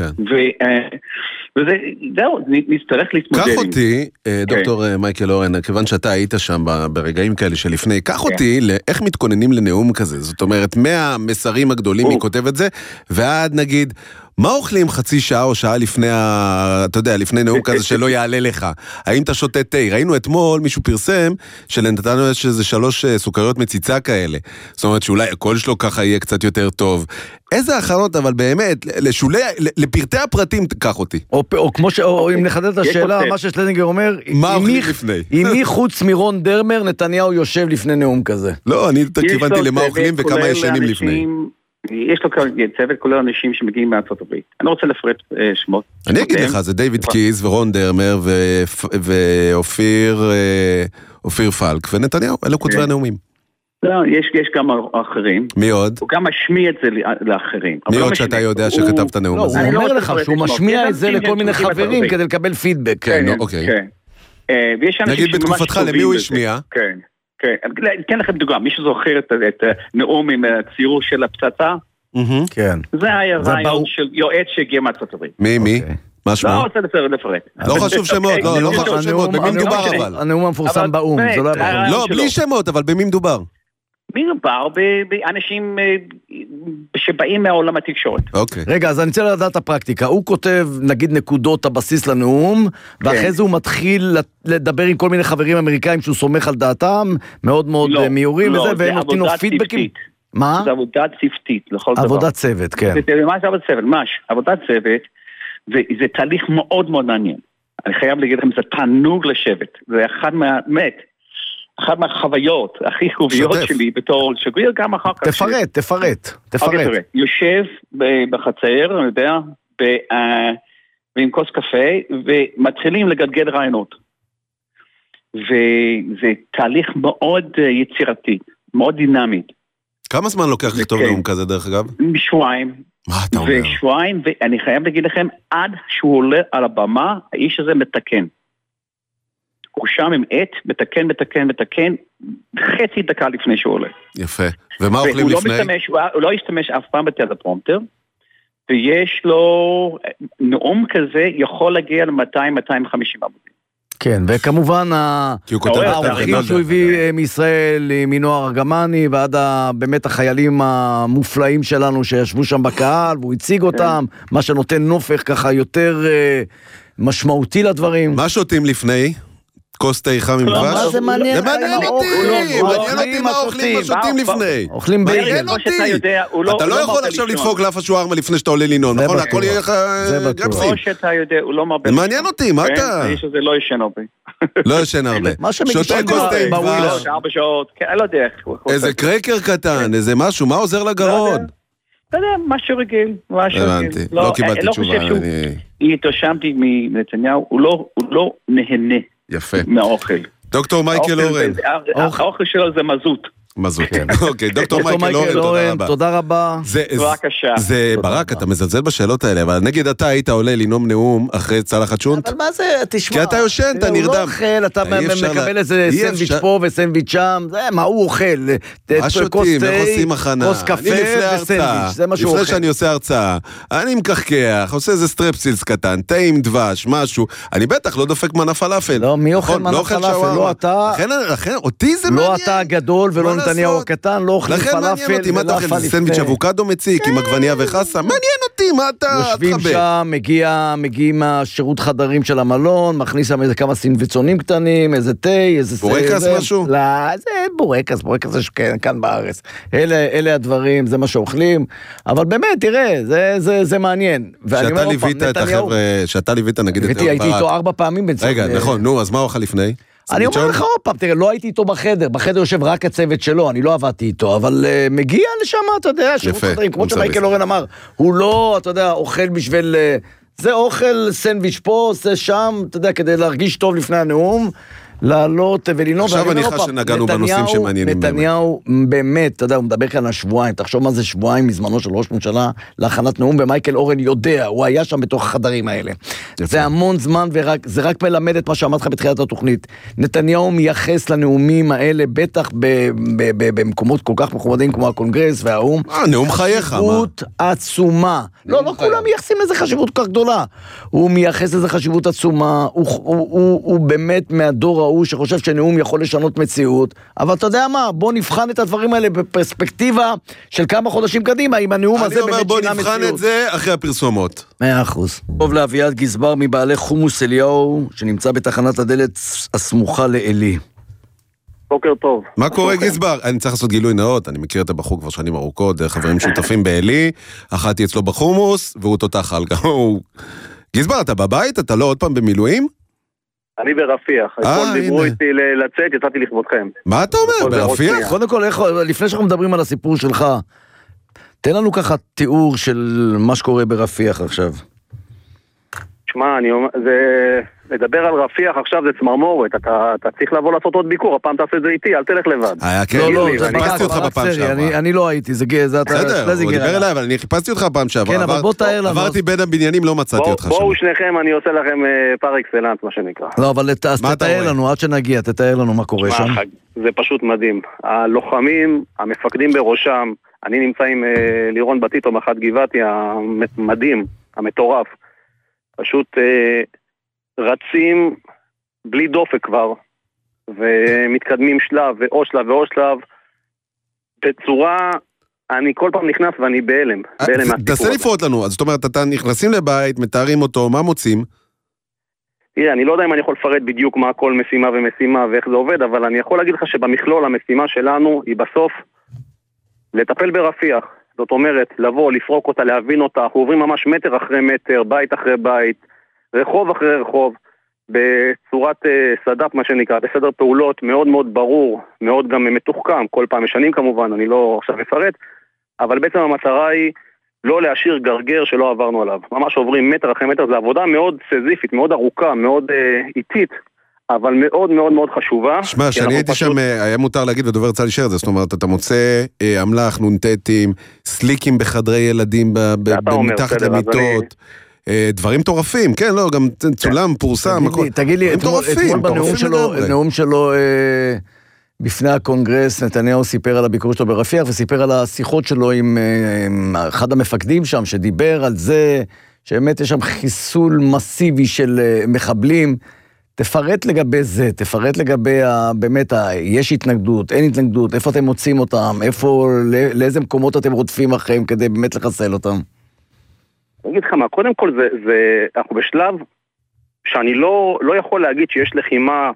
וזהו, נצטרך להתמודד. קח אותי, דוקטור מייקל אורן, כיוון שאתה היית שם ברגעים כאלה שלפני, קח אותי לאיך מתכוננים לנאום כזה. זאת אומרת, מהמסרים הגדולים היא כותב את זה, ועד נגיד, מה אוכלים חצי שעה או שעה לפני, אתה יודע, לפני נאום כזה שלא יעלה לך? האם אתה שותה תה? ראינו אתמול מישהו פרסם שלנתנו יש איזה 3 סוכריות מציצה כאלה. זאת אומרת שאולי הקול שלו ככה יהיה קצת יותר טוב. איזה הכנות, אבל באמת, לפרטי הפרטים תקח אותי. או כמו או אם נחדד את השאלה, מה ששלזינגר אומר, מה אוכלים לפני? עם מי חוץ מרון דרמר נתניהו יושב לפני נאום כזה? לא, אני כיוונתי למה אוכלים וכמה ישנים לפני. יש לו צוות כולל אנשים שמגיעים מארצות הברית. אני לא רוצה לפרט שמות. אני אגיד לך, זה דיוויד קיז ורון דרמר ואופיר פלק ונתניהו, אלו כותבי הנאומים. לא, יש גם אחרים. מי עוד? הוא גם משמיע את זה לאחרים. מי עוד שאתה יודע שכתב את הנאום הזה? הוא אומר לך שהוא משמיע את זה לכל מיני חברים כדי לקבל פידבק. כן, אוקיי. נגיד בתקופתך למי הוא השמיע? כן. כן לכם דוגמה, מישהו זוכר את נאום עם הציור של הפצצה? כן. זה היה רעיון של יועץ שהגיע מארצות הברית. מי? מה שמו? לא רוצה לפרט. לא חשוב שמות, לא חשוב שמות, במי מדובר אבל? הנאום המפורסם באום, זה לא היה... לא, בלי שמות, אבל במי מדובר? מי מדובר? באנשים שבאים מהעולם התקשורת. רגע, אז אני רוצה לדעת את הפרקטיקה. הוא כותב, נגיד, נקודות הבסיס לנאום, ואחרי זה הוא מתחיל לדבר עם כל מיני חברים אמריקאים שהוא סומך על דעתם, מאוד מאוד מיורים, והם נותנים לו פידבקים. מה? זה עבודת צוותית, לכל דבר. עבודת צוות, כן. מה זה עבודת צוות? עבודת צוות, וזה תהליך מאוד מאוד מעניין. אני חייב להגיד לכם, זה תענוג לשבת. זה אחת מהחוויות הכי חוביות שלי בתור שגריר, גם אחר כך. תפרט. יושב בחצר, אני יודע, ועם כוס קפה, ומתחילים לגלגל רעיונות. וזה תהליך מאוד יצירתי, מאוד דינמי. כמה זמן לוקח לכתוב נאום כזה, דרך אגב? שבועיים. מה אתה אומר? ושבועיים, ואני חייב להגיד לכם, עד שהוא עולה על הבמה, האיש הזה מתקן. הוא שם עם עט, מתקן, חצי דקה לפני שהוא עולה. יפה. ומה אוכלים לפני? הוא לא ישתמש אף פעם בטלפרומפטר, ויש לו, נאום כזה יכול להגיע ל-200-250 עמודים. כן, וכמובן האורחים שהוא הביא מישראל, מנוער ארגמני, ועד באמת החיילים המופלאים שלנו שישבו שם בקהל, והוא הציג אותם, מה שנותן נופך ככה יותר משמעותי לדברים. מה שותים לפני? כוס תה חם עם דבש? מה זה מעניין? זה מעניין אותי, מעניין אותי מה אוכלים ושותים לפני. אוכלים בייגל. מעניין אותי. אתה לא יכול עכשיו לדפוק לאף השוארמה לפני שאתה עולה לנון, נכון? הכל יהיה לך גרפסים. או שאתה יודע, הוא לא מרבה. מעניין אותי, מה אתה? האיש הזה לא ישן הרבה. לא ישן הרבה. שותה כוס תה עם דבש. 4 שעות, לא יודע. איזה קרקר קטן, איזה משהו, מה עוזר לגרון? אתה יודע, משהו רגיל. הבנתי, לא קיבלתי תשובה. התרשמתי מנתניהו, הוא לא נהנה מהאוכל. דוקטור מייקל אורן. האוכל שלו זה מזוט. אוקיי, דוקטור מייקל אורן, תודה רבה. בבקשה. זה ברק, אתה מזלזל בשאלות האלה, אבל נגיד אתה היית עולה לנאום נאום אחרי צלחת שונט? אבל מה זה, תשמע. כי אתה יושן, אתה נרדם. הוא לא אוכל, אתה מקבל איזה סנדוויץ' פה וסנדוויץ' שם, זה מה הוא אוכל. מה שותים, איך עושים הכנה? כוס קפה וסנדוויץ', זה מה שהוא אוכל. לפני שאני עושה הרצאה, אני מקחקח, עושה איזה סטרפסילס קטן, תה עם דבש, משהו. אני בטח לא דופק מנה פלאפל. לא, מי אוכל מנה פלאפל? לא אתה. לכן, אותי זה מעניין. לא אתה הגדול ולא נתניהו הקטן, לא אוכלים פלאפל. לכן מעניין אותי, מה אתה אוכל? סנדוויץ' אבוקדו מציק עם עגבניה וחסה? מעניין אותי, מה אתה? יושבים שם, מגיעים מהשירות חדרים של המלון, מכניס שם איזה כמה סנדוויצונים קטנים, איזה תה, איזה... בורקס משהו? לא, זה בורקס יש כאן בארץ. אלה הדברים, זה מה שאוכלים, אבל באמת, תראה, זה מעניין. שאתה ליווית את החבר'ה, שאתה ליווית נגיד את... הייתי איתו 4 פעמים בצד. רגע, נכון, נו, אז מה אוכל לפני? אני אומר לך עוד פעם, תראה, לא הייתי איתו בחדר יושב רק הצוות שלו, אני לא עבדתי איתו, אבל מגיע לשם, אתה יודע, שירות חדרים, כמו שמייקל אורן אמר, הוא לא, אתה יודע, אוכל בשביל, זה אוכל סנדוויץ' פה, זה שם, אתה יודע, כדי להרגיש טוב לפני הנאום, לעלות ולנום. עכשיו אני חש שנגענו בנושאים שמעניינים. נתניהו באמת, אתה יודע, הוא מדבר כאן על שבועיים, תחשוב מה זה שבועיים מזמנו של ראש ממשלה להכנת נאום, ומייקל אורן יודע, הוא היה שם בתוך החדרים האלה. זה המון זמן, וזה רק מלמד את מה שאמרת לך בתחילת התוכנית. נתניהו מייחס לנאומים האלה, בטח במקומות כל כך מכובדים כמו הקונגרס והאום. נאום חייך, מה? חשיבות עצומה. לא כולם מייחסים איזה חשיבות כל כך גדולה. הוא מייחס איזה חשיבות עצומה, הוא באמת מהדור הוא שחושב שנאום יכול לשנות מציאות, אבל אתה יודע מה, בוא נבחן את הדברים האלה בפרספקטיבה של כמה חודשים קדימה, אם הנאום הזה באמת שינה מציאות. בוא נבחן את זה אחרי הפרסומות. 100%. טוב לאביעד גזבר מבעלי חומוס אליהו, שנמצא בתחנת הדלת הסמוכה לאלי. בוקר טוב. מה קורה גזבר? אני צריך לעשות גילוי נאות, אני מכיר את הבחור כבר שנים ארוכות, דרך חברים שותפים באלי, אחתי אצלו בחומוס, והוא תותח על גאו. גזבר, אתה בבית? אתה לא עוד פעם במילואים? אני ברפיח, כל דיברו איתי לצאת, יצאתי לכבודכם. מה אתה אומר? ברפיח? קודם כל, לפני שאנחנו מדברים על הסיפור שלך, תן לנו ככה תיאור של מה שקורה ברפיח עכשיו. תשמע, לדבר על רפיח עכשיו זה צמרמורת, אתה צריך לבוא לעשות עוד ביקור, הפעם תעשה את זה איתי, אל תלך לבד. לא, חיפשתי אותך בפעם שעברה. אני לא הייתי, זה אתה... בסדר, הוא דיבר אליי, אבל אני חיפשתי אותך בפעם שעברה. כן, אבל בוא תאר לנו. עברתי בין הבניינים, לא מצאתי אותך שם. בואו שניכם, אני עושה לכם פר אקסלנס, מה שנקרא. לא, אבל תתאר לנו, עד שנגיע, תתאר לנו מה קורה שם. זה פשוט מדהים. הלוחמים, המפקדים בראשם, אני נמצא עם לירון בטיטו מחד גבעתי, המדהים, המטורף. פשוט רצים בלי דופק כבר, ומתקדמים שלב ועוד שלב ועוד שלב, בצורה, אני כל פעם נכנס ואני בהלם מהסיפור. תעשה לפרוט לנו, אז זאת אומרת, אתה נכנסים לבית, מתארים אותו, מה מוצאים? תראה, אני לא יודע אם אני יכול לפרט בדיוק מה כל משימה ומשימה ואיך זה עובד, אבל אני יכול להגיד לך שבמכלול המשימה שלנו היא בסוף לטפל ברפיח. זאת אומרת, לבוא, לפרוק אותה, להבין אותה, אנחנו עוברים ממש מטר אחרי מטר, בית אחרי בית, רחוב אחרי רחוב, בצורת סד"פ מה שנקרא, בסדר פעולות מאוד מאוד ברור, מאוד גם מתוחכם, כל פעם משנים כמובן, אני לא עכשיו אפרט, אבל בעצם המטרה היא לא להשאיר גרגר שלא עברנו עליו. ממש עוברים מטר אחרי מטר, זו עבודה מאוד סזיפית, מאוד ארוכה, מאוד איטית, אבל מאוד מאוד מאוד חשובה. שמע, שאני הייתי שם, היה מותר להגיד, ודובר רוצה להישאר את זה, זאת אומרת, אתה מוצא אמל"ח, נונטטים, סליקים בחדרי ילדים, מתחת למיטות, דברים טורפים, כן, לא, גם צולם, פורסם, תגיד לי, אתמול בנאום שלו בפני הקונגרס, נתניהו סיפר על הביקור שלו ברפיח, וסיפר על השיחות שלו עם אחד המפקדים שם, שדיבר על זה, שבאמת יש שם חיסול מסיבי של מחבלים. תפרט לגבי זה, תפרט לגבי באמת, יש התנגדות, אין התנגדות, איפה אתם מוצאים אותם, לאיזה מקומות אתם רודפים אחריהם כדי באמת לחסל אותם? אני אגיד לך מה, קודם כל אנחנו בשלב שאני לא יכול להגיד שיש לחימה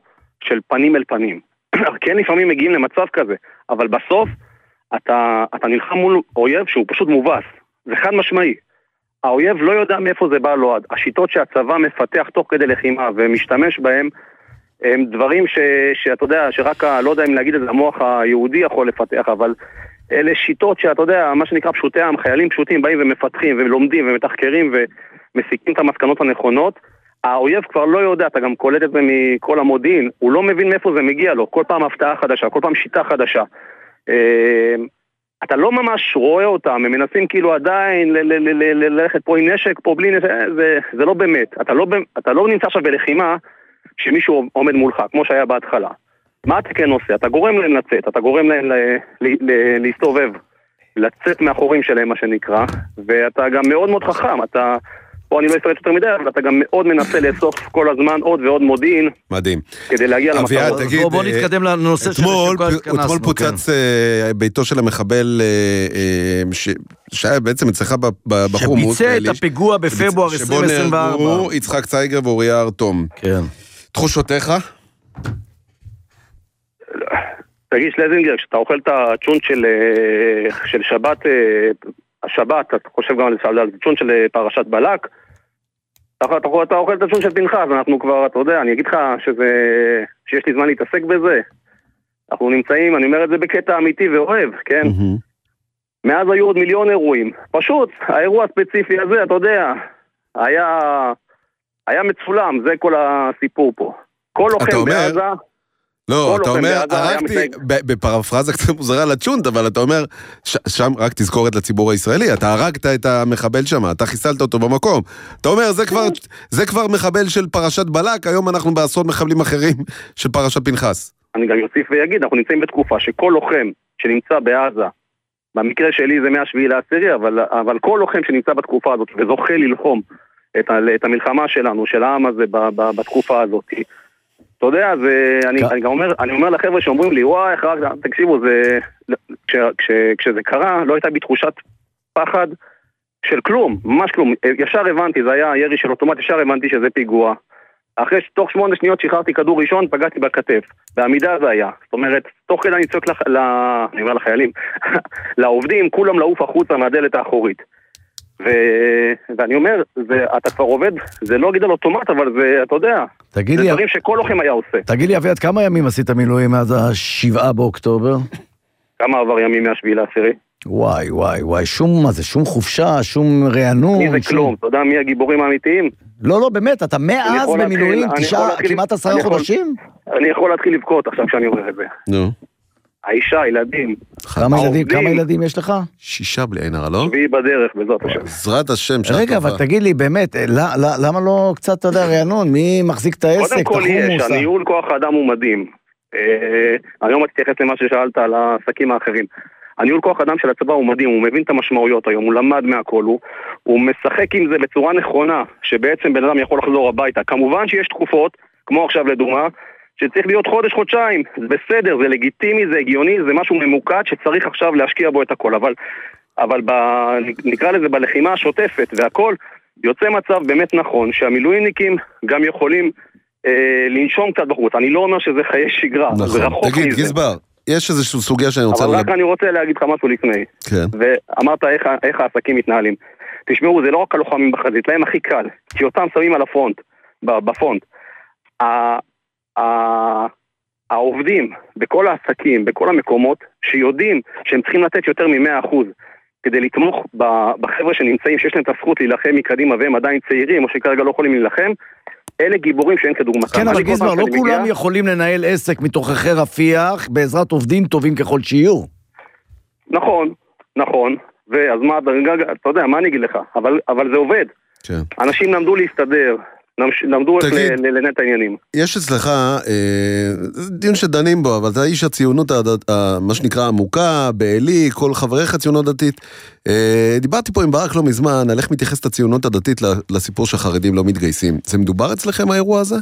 של פנים אל פנים. כן, לפעמים מגיעים למצב כזה, אבל בסוף אתה נלחם מול אויב שהוא פשוט מובס, זה חד משמעי. האויב לא יודע מאיפה זה בא לו, השיטות שהצבא מפתח תוך כדי לחימה ומשתמש בהם, הם דברים שאתה יודע, שרק, לא יודע אם להגיד את זה, המוח היהודי יכול לפתח, אבל אלה שיטות שאתה יודע, מה שנקרא פשוטי העם, חיילים פשוטים באים ומפתחים ולומדים ומתחקרים ומסיקים את המסקנות הנכונות. האויב כבר לא יודע, אתה גם קולט את זה מכל המודיעין, הוא לא מבין מאיפה זה מגיע לו, כל פעם הפתעה חדשה, כל פעם שיטה חדשה. אתה לא ממש רואה אותם, הם מנסים כאילו עדיין ללכת פה עם נשק, פה בלי נשק, זה לא באמת. אתה לא נמצא עכשיו בלחימה שמישהו עומד מולך, כמו שהיה בהתחלה. מה אתה כן עושה? אתה גורם להם לצאת, אתה גורם להם להסתובב, לצאת מאחורים שלהם מה שנקרא, ואתה גם מאוד מאוד חכם, אתה... פה אני לא אפרט יותר מדי, אבל אתה גם מאוד מנסה לאסוף כל הזמן עוד ועוד מודיעין. מדהים. כדי להגיע למחר. בוא נתקדם לנושא של אתמול פוצץ ביתו של המחבל שהיה בעצם אצלך בחומוס. שביצע את הפיגוע בפברואר 2024. שבו נהרגו יצחק צייגר ואוריה ארתום. כן. תחושותיך? תגיד שלזינגר, כשאתה אוכל את הצ'ון של שבת, השבת, אתה חושב גם על הצ'ון של פרשת בלק, אתה אוכל את הצ'ון של פנחס, אנחנו כבר, אתה יודע, אני אגיד לך שיש לי זמן להתעסק בזה. אנחנו נמצאים, אני אומר את זה בקטע אמיתי ואוהב, כן? מאז היו עוד מיליון אירועים. פשוט, האירוע הספציפי הזה, אתה יודע, היה מצולם, זה כל הסיפור פה. כל לוחם בעזה... לא, אתה אומר, הרגתי, בפרפרזה קצת מוזרה לצ'ונט, אבל אתה אומר, שם רק תזכורת לציבור הישראלי, אתה הרגת את המחבל שם, אתה חיסלת אותו במקום. אתה אומר, זה כבר מחבל של פרשת בלק, היום אנחנו בעשרות מחבלים אחרים של פרשת פנחס. אני גם יוסיף ויגיד, אנחנו נמצאים בתקופה שכל לוחם שנמצא בעזה, במקרה שלי זה מהשביעי לעשירי, אבל כל לוחם שנמצא בתקופה הזאת, וזוכה ללחום את המלחמה שלנו, של העם הזה בתקופה הזאת, אתה יודע, אני אומר לחבר'ה שאומרים לי, וואי, תקשיבו, כשזה קרה, לא הייתה בי תחושת פחד של כלום, ממש כלום. ישר הבנתי, זה היה ירי של אוטומט, ישר הבנתי שזה פיגוע. אחרי תוך 8 שניות שחררתי כדור ראשון, פגעתי בכתף. בעמידה זה היה. זאת אומרת, תוך כדי אני צועק אני אומר לחיילים, לעובדים, כולם לעוף החוצה מהדלת האחורית. ואני אומר, אתה כבר עובד, זה לא גידל אוטומט, אבל זה, אתה יודע, זה דברים שכל לוחם היה עושה. תגיד לי, אביעד, כמה ימים עשית מילואים מאז ה7 באוקטובר? כמה עבר ימים מהשביעי לעשירי? וואי, שום חופשה, שום רענון. מי זה כלום, אתה יודע מי הגיבורים האמיתיים? לא, באמת, אתה מאז במילואים, כמעט 10 חודשים? אני יכול להתחיל לבכות עכשיו כשאני אומר את זה. נו. האישה, ילדים. כמה ילדים יש לך? 6 בלי עין הרע, לא? 7 בדרך, בעזרת השם. בעזרת השם. רגע, אבל תגיד לי, באמת, למה לא קצת, אתה יודע, רענון? מי מחזיק את העסק? קודם כל יש, הניהול כוח האדם הוא מדהים. אני לא מתייחס למה ששאלת על העסקים האחרים. הניהול כוח האדם של הצבא הוא מדהים, הוא מבין את המשמעויות היום, הוא למד מהכל, הוא משחק עם זה בצורה נכונה, שבעצם בן אדם יכול לחזור הביתה. כמובן שיש תקופות, כמו עכשיו לדוגמה, שצריך להיות חודש-חודשיים, זה בסדר, זה לגיטימי, זה הגיוני, זה משהו ממוקד שצריך עכשיו להשקיע בו את הכל, אבל נקרא לזה בלחימה השוטפת והכל, יוצא מצב באמת נכון, שהמילואימניקים גם יכולים לנשום קצת בחוץ. אני לא אומר שזה חיי שגרה, זה רחוק מזה. תגיד, גזבר, יש איזושהי סוגיה שאני רוצה... אבל רק אני רוצה להגיד לך משהו לפני. כן. ואמרת איך העסקים מתנהלים. תשמעו, זה לא רק הלוחמים בחזית, להם הכי קל, כי אותם שמים על הפרונט, בפונט. העובדים בכל העסקים, בכל המקומות, שיודעים שהם צריכים לתת יותר מ100% כדי לתמוך בחבר'ה שנמצאים, שיש להם את הזכות להילחם מקדימה והם עדיין צעירים, או שכרגע לא יכולים להילחם, אלה גיבורים שאין כדוגמתם. כן, אבל גזבר, לא כולם יכולים לנהל עסק מתוככי רפיח בעזרת עובדים טובים ככל שיהיו. נכון, ואז מה, אתה יודע, מה אני אגיד לך? אבל זה עובד. אנשים למדו להסתדר, למדו איך לנהל את העניינים. יש אצלך דיון שדנים בו, אבל אתה איש הציונות, מה שנקרא עמוקה, בעלי, כל חבריך הציונות דתית. דיברתי פה עם ברק לא מזמן, על איך מתייחסת הציונות הדתית לסיפור שהחרדים לא מתגייסים. זה מדובר אצלכם האירוע הזה?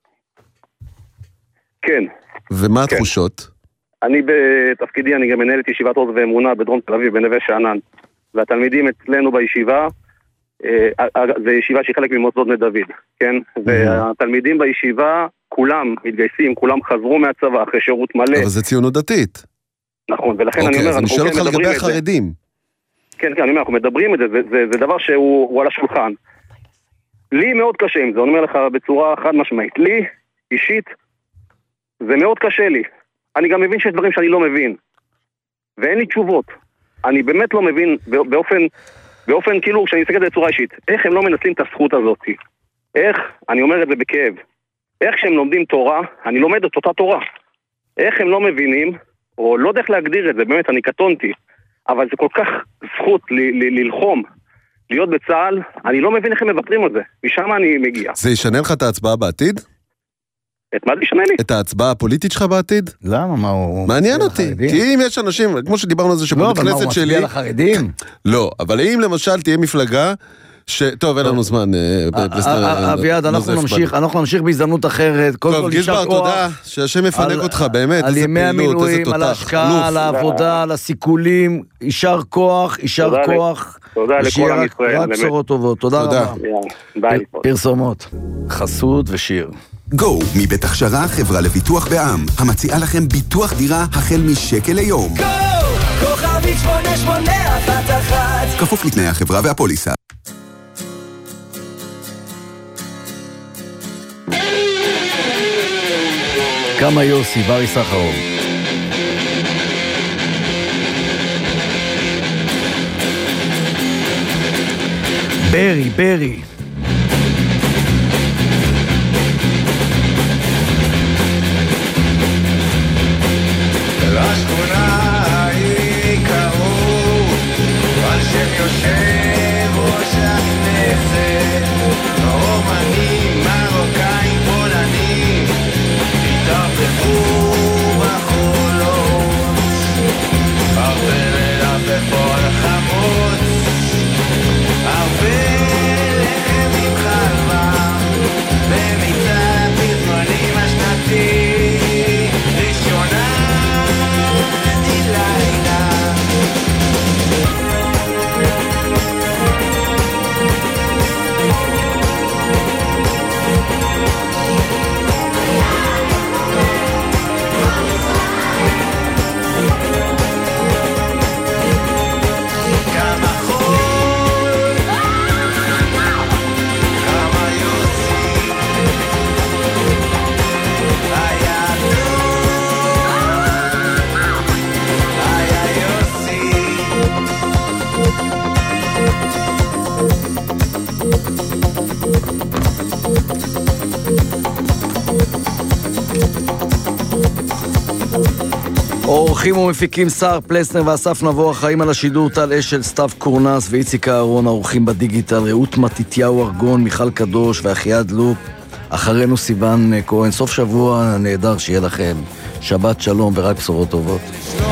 כן. ומה התחושות? אני בתפקידי, אני גם מנהל את ישיבת עוז ואמונה בדרום תל אביב, בנווה שאנן. והתלמידים אצלנו בישיבה, זה ישיבה שהיא חלק ממוסדות בני דוד, כן? והתלמידים בישיבה כולם מתגייסים, כולם חזרו מהצבא אחרי שירות מלא. אבל זה ציונות דתית. נכון, ולכן אני אומר, אז אני שואל אותך לגבי החרדים. כן, אני אומר, אנחנו מדברים את זה, זה דבר שהוא על השולחן. לי מאוד קשה עם זה, אני אומר לך בצורה חד משמעית. לי, אישית, זה מאוד קשה לי. אני גם מבין שיש דברים שאני לא מבין. ואין לי תשובות. אני באמת לא מבין באופן כאילו, כשאני מסתכל את זה בצורה אישית, איך הם לא מנצלים את הזכות הזאת? איך, אני אומר את זה בכאב, איך כשהם לומדים תורה, אני לומד את אותה תורה. איך הם לא מבינים, או לא יודע איך להגדיר את זה, באמת, אני קטונתי, אבל זה כל כך זכות ללחום, להיות בצהל, אני לא מבין איך הם מבטרים את זה, משם אני מגיע. זה ישנה לך את ההצבעה בעתיד? את מה זה ישנה לי? את ההצבעה הפוליטית שלך בעתיד? למה? מה הוא... מעניין אותי, כי אם יש אנשים, כמו שדיברנו על זה שבבית כנסת שלי... לא, אבל מה הוא מצביע לחרדים? לא, אבל אם למשל תהיה מפלגה... טוב, אין לנו זמן. אביעד, אנחנו נמשיך בהזדמנות אחרת. טוב, גזבר, תודה, שהשם יפנק אותך, באמת, על ימי המילואים, על ההשקעה, על העבודה, על הסיכולים, יישר כוח, יישר כוח. תודה לכל עם ישראל. רק בשורות טובות, תודה רבה. פרסומות, חסות ושיר. גו, מבית הכשרה חברה לביטוח בע"מ, המציעה לכם ביטוח דירה החל משקל ליום. גו! כוכבית 8811 כפוף לתנאי החברה והפוליסה. כמה יוסי, בריס אחרון. ברי. לשכונה היא קראו על שם יושב ראש הכנסת, רומנים, מרוקאים, פולנים, התערבבו בחולות, הרבה ללבב על חמוץ, הרבה לחם עם חלבה, במצעד בזמנים השנתי, ראשונה עורכים ומפיקים שר פלסנר ואסף נבו, אחראים על השידור טל אשל, סתיו קורנס ואיציק אהרון, העורכים בדיגיטל רעות מתתיהו ארגון, מיכל קדוש ואחיעד לופ. אחרינו סיוון כהן. סוף שבוע נהדר, שיהיה לכם שבת שלום ורק בשורות טובות.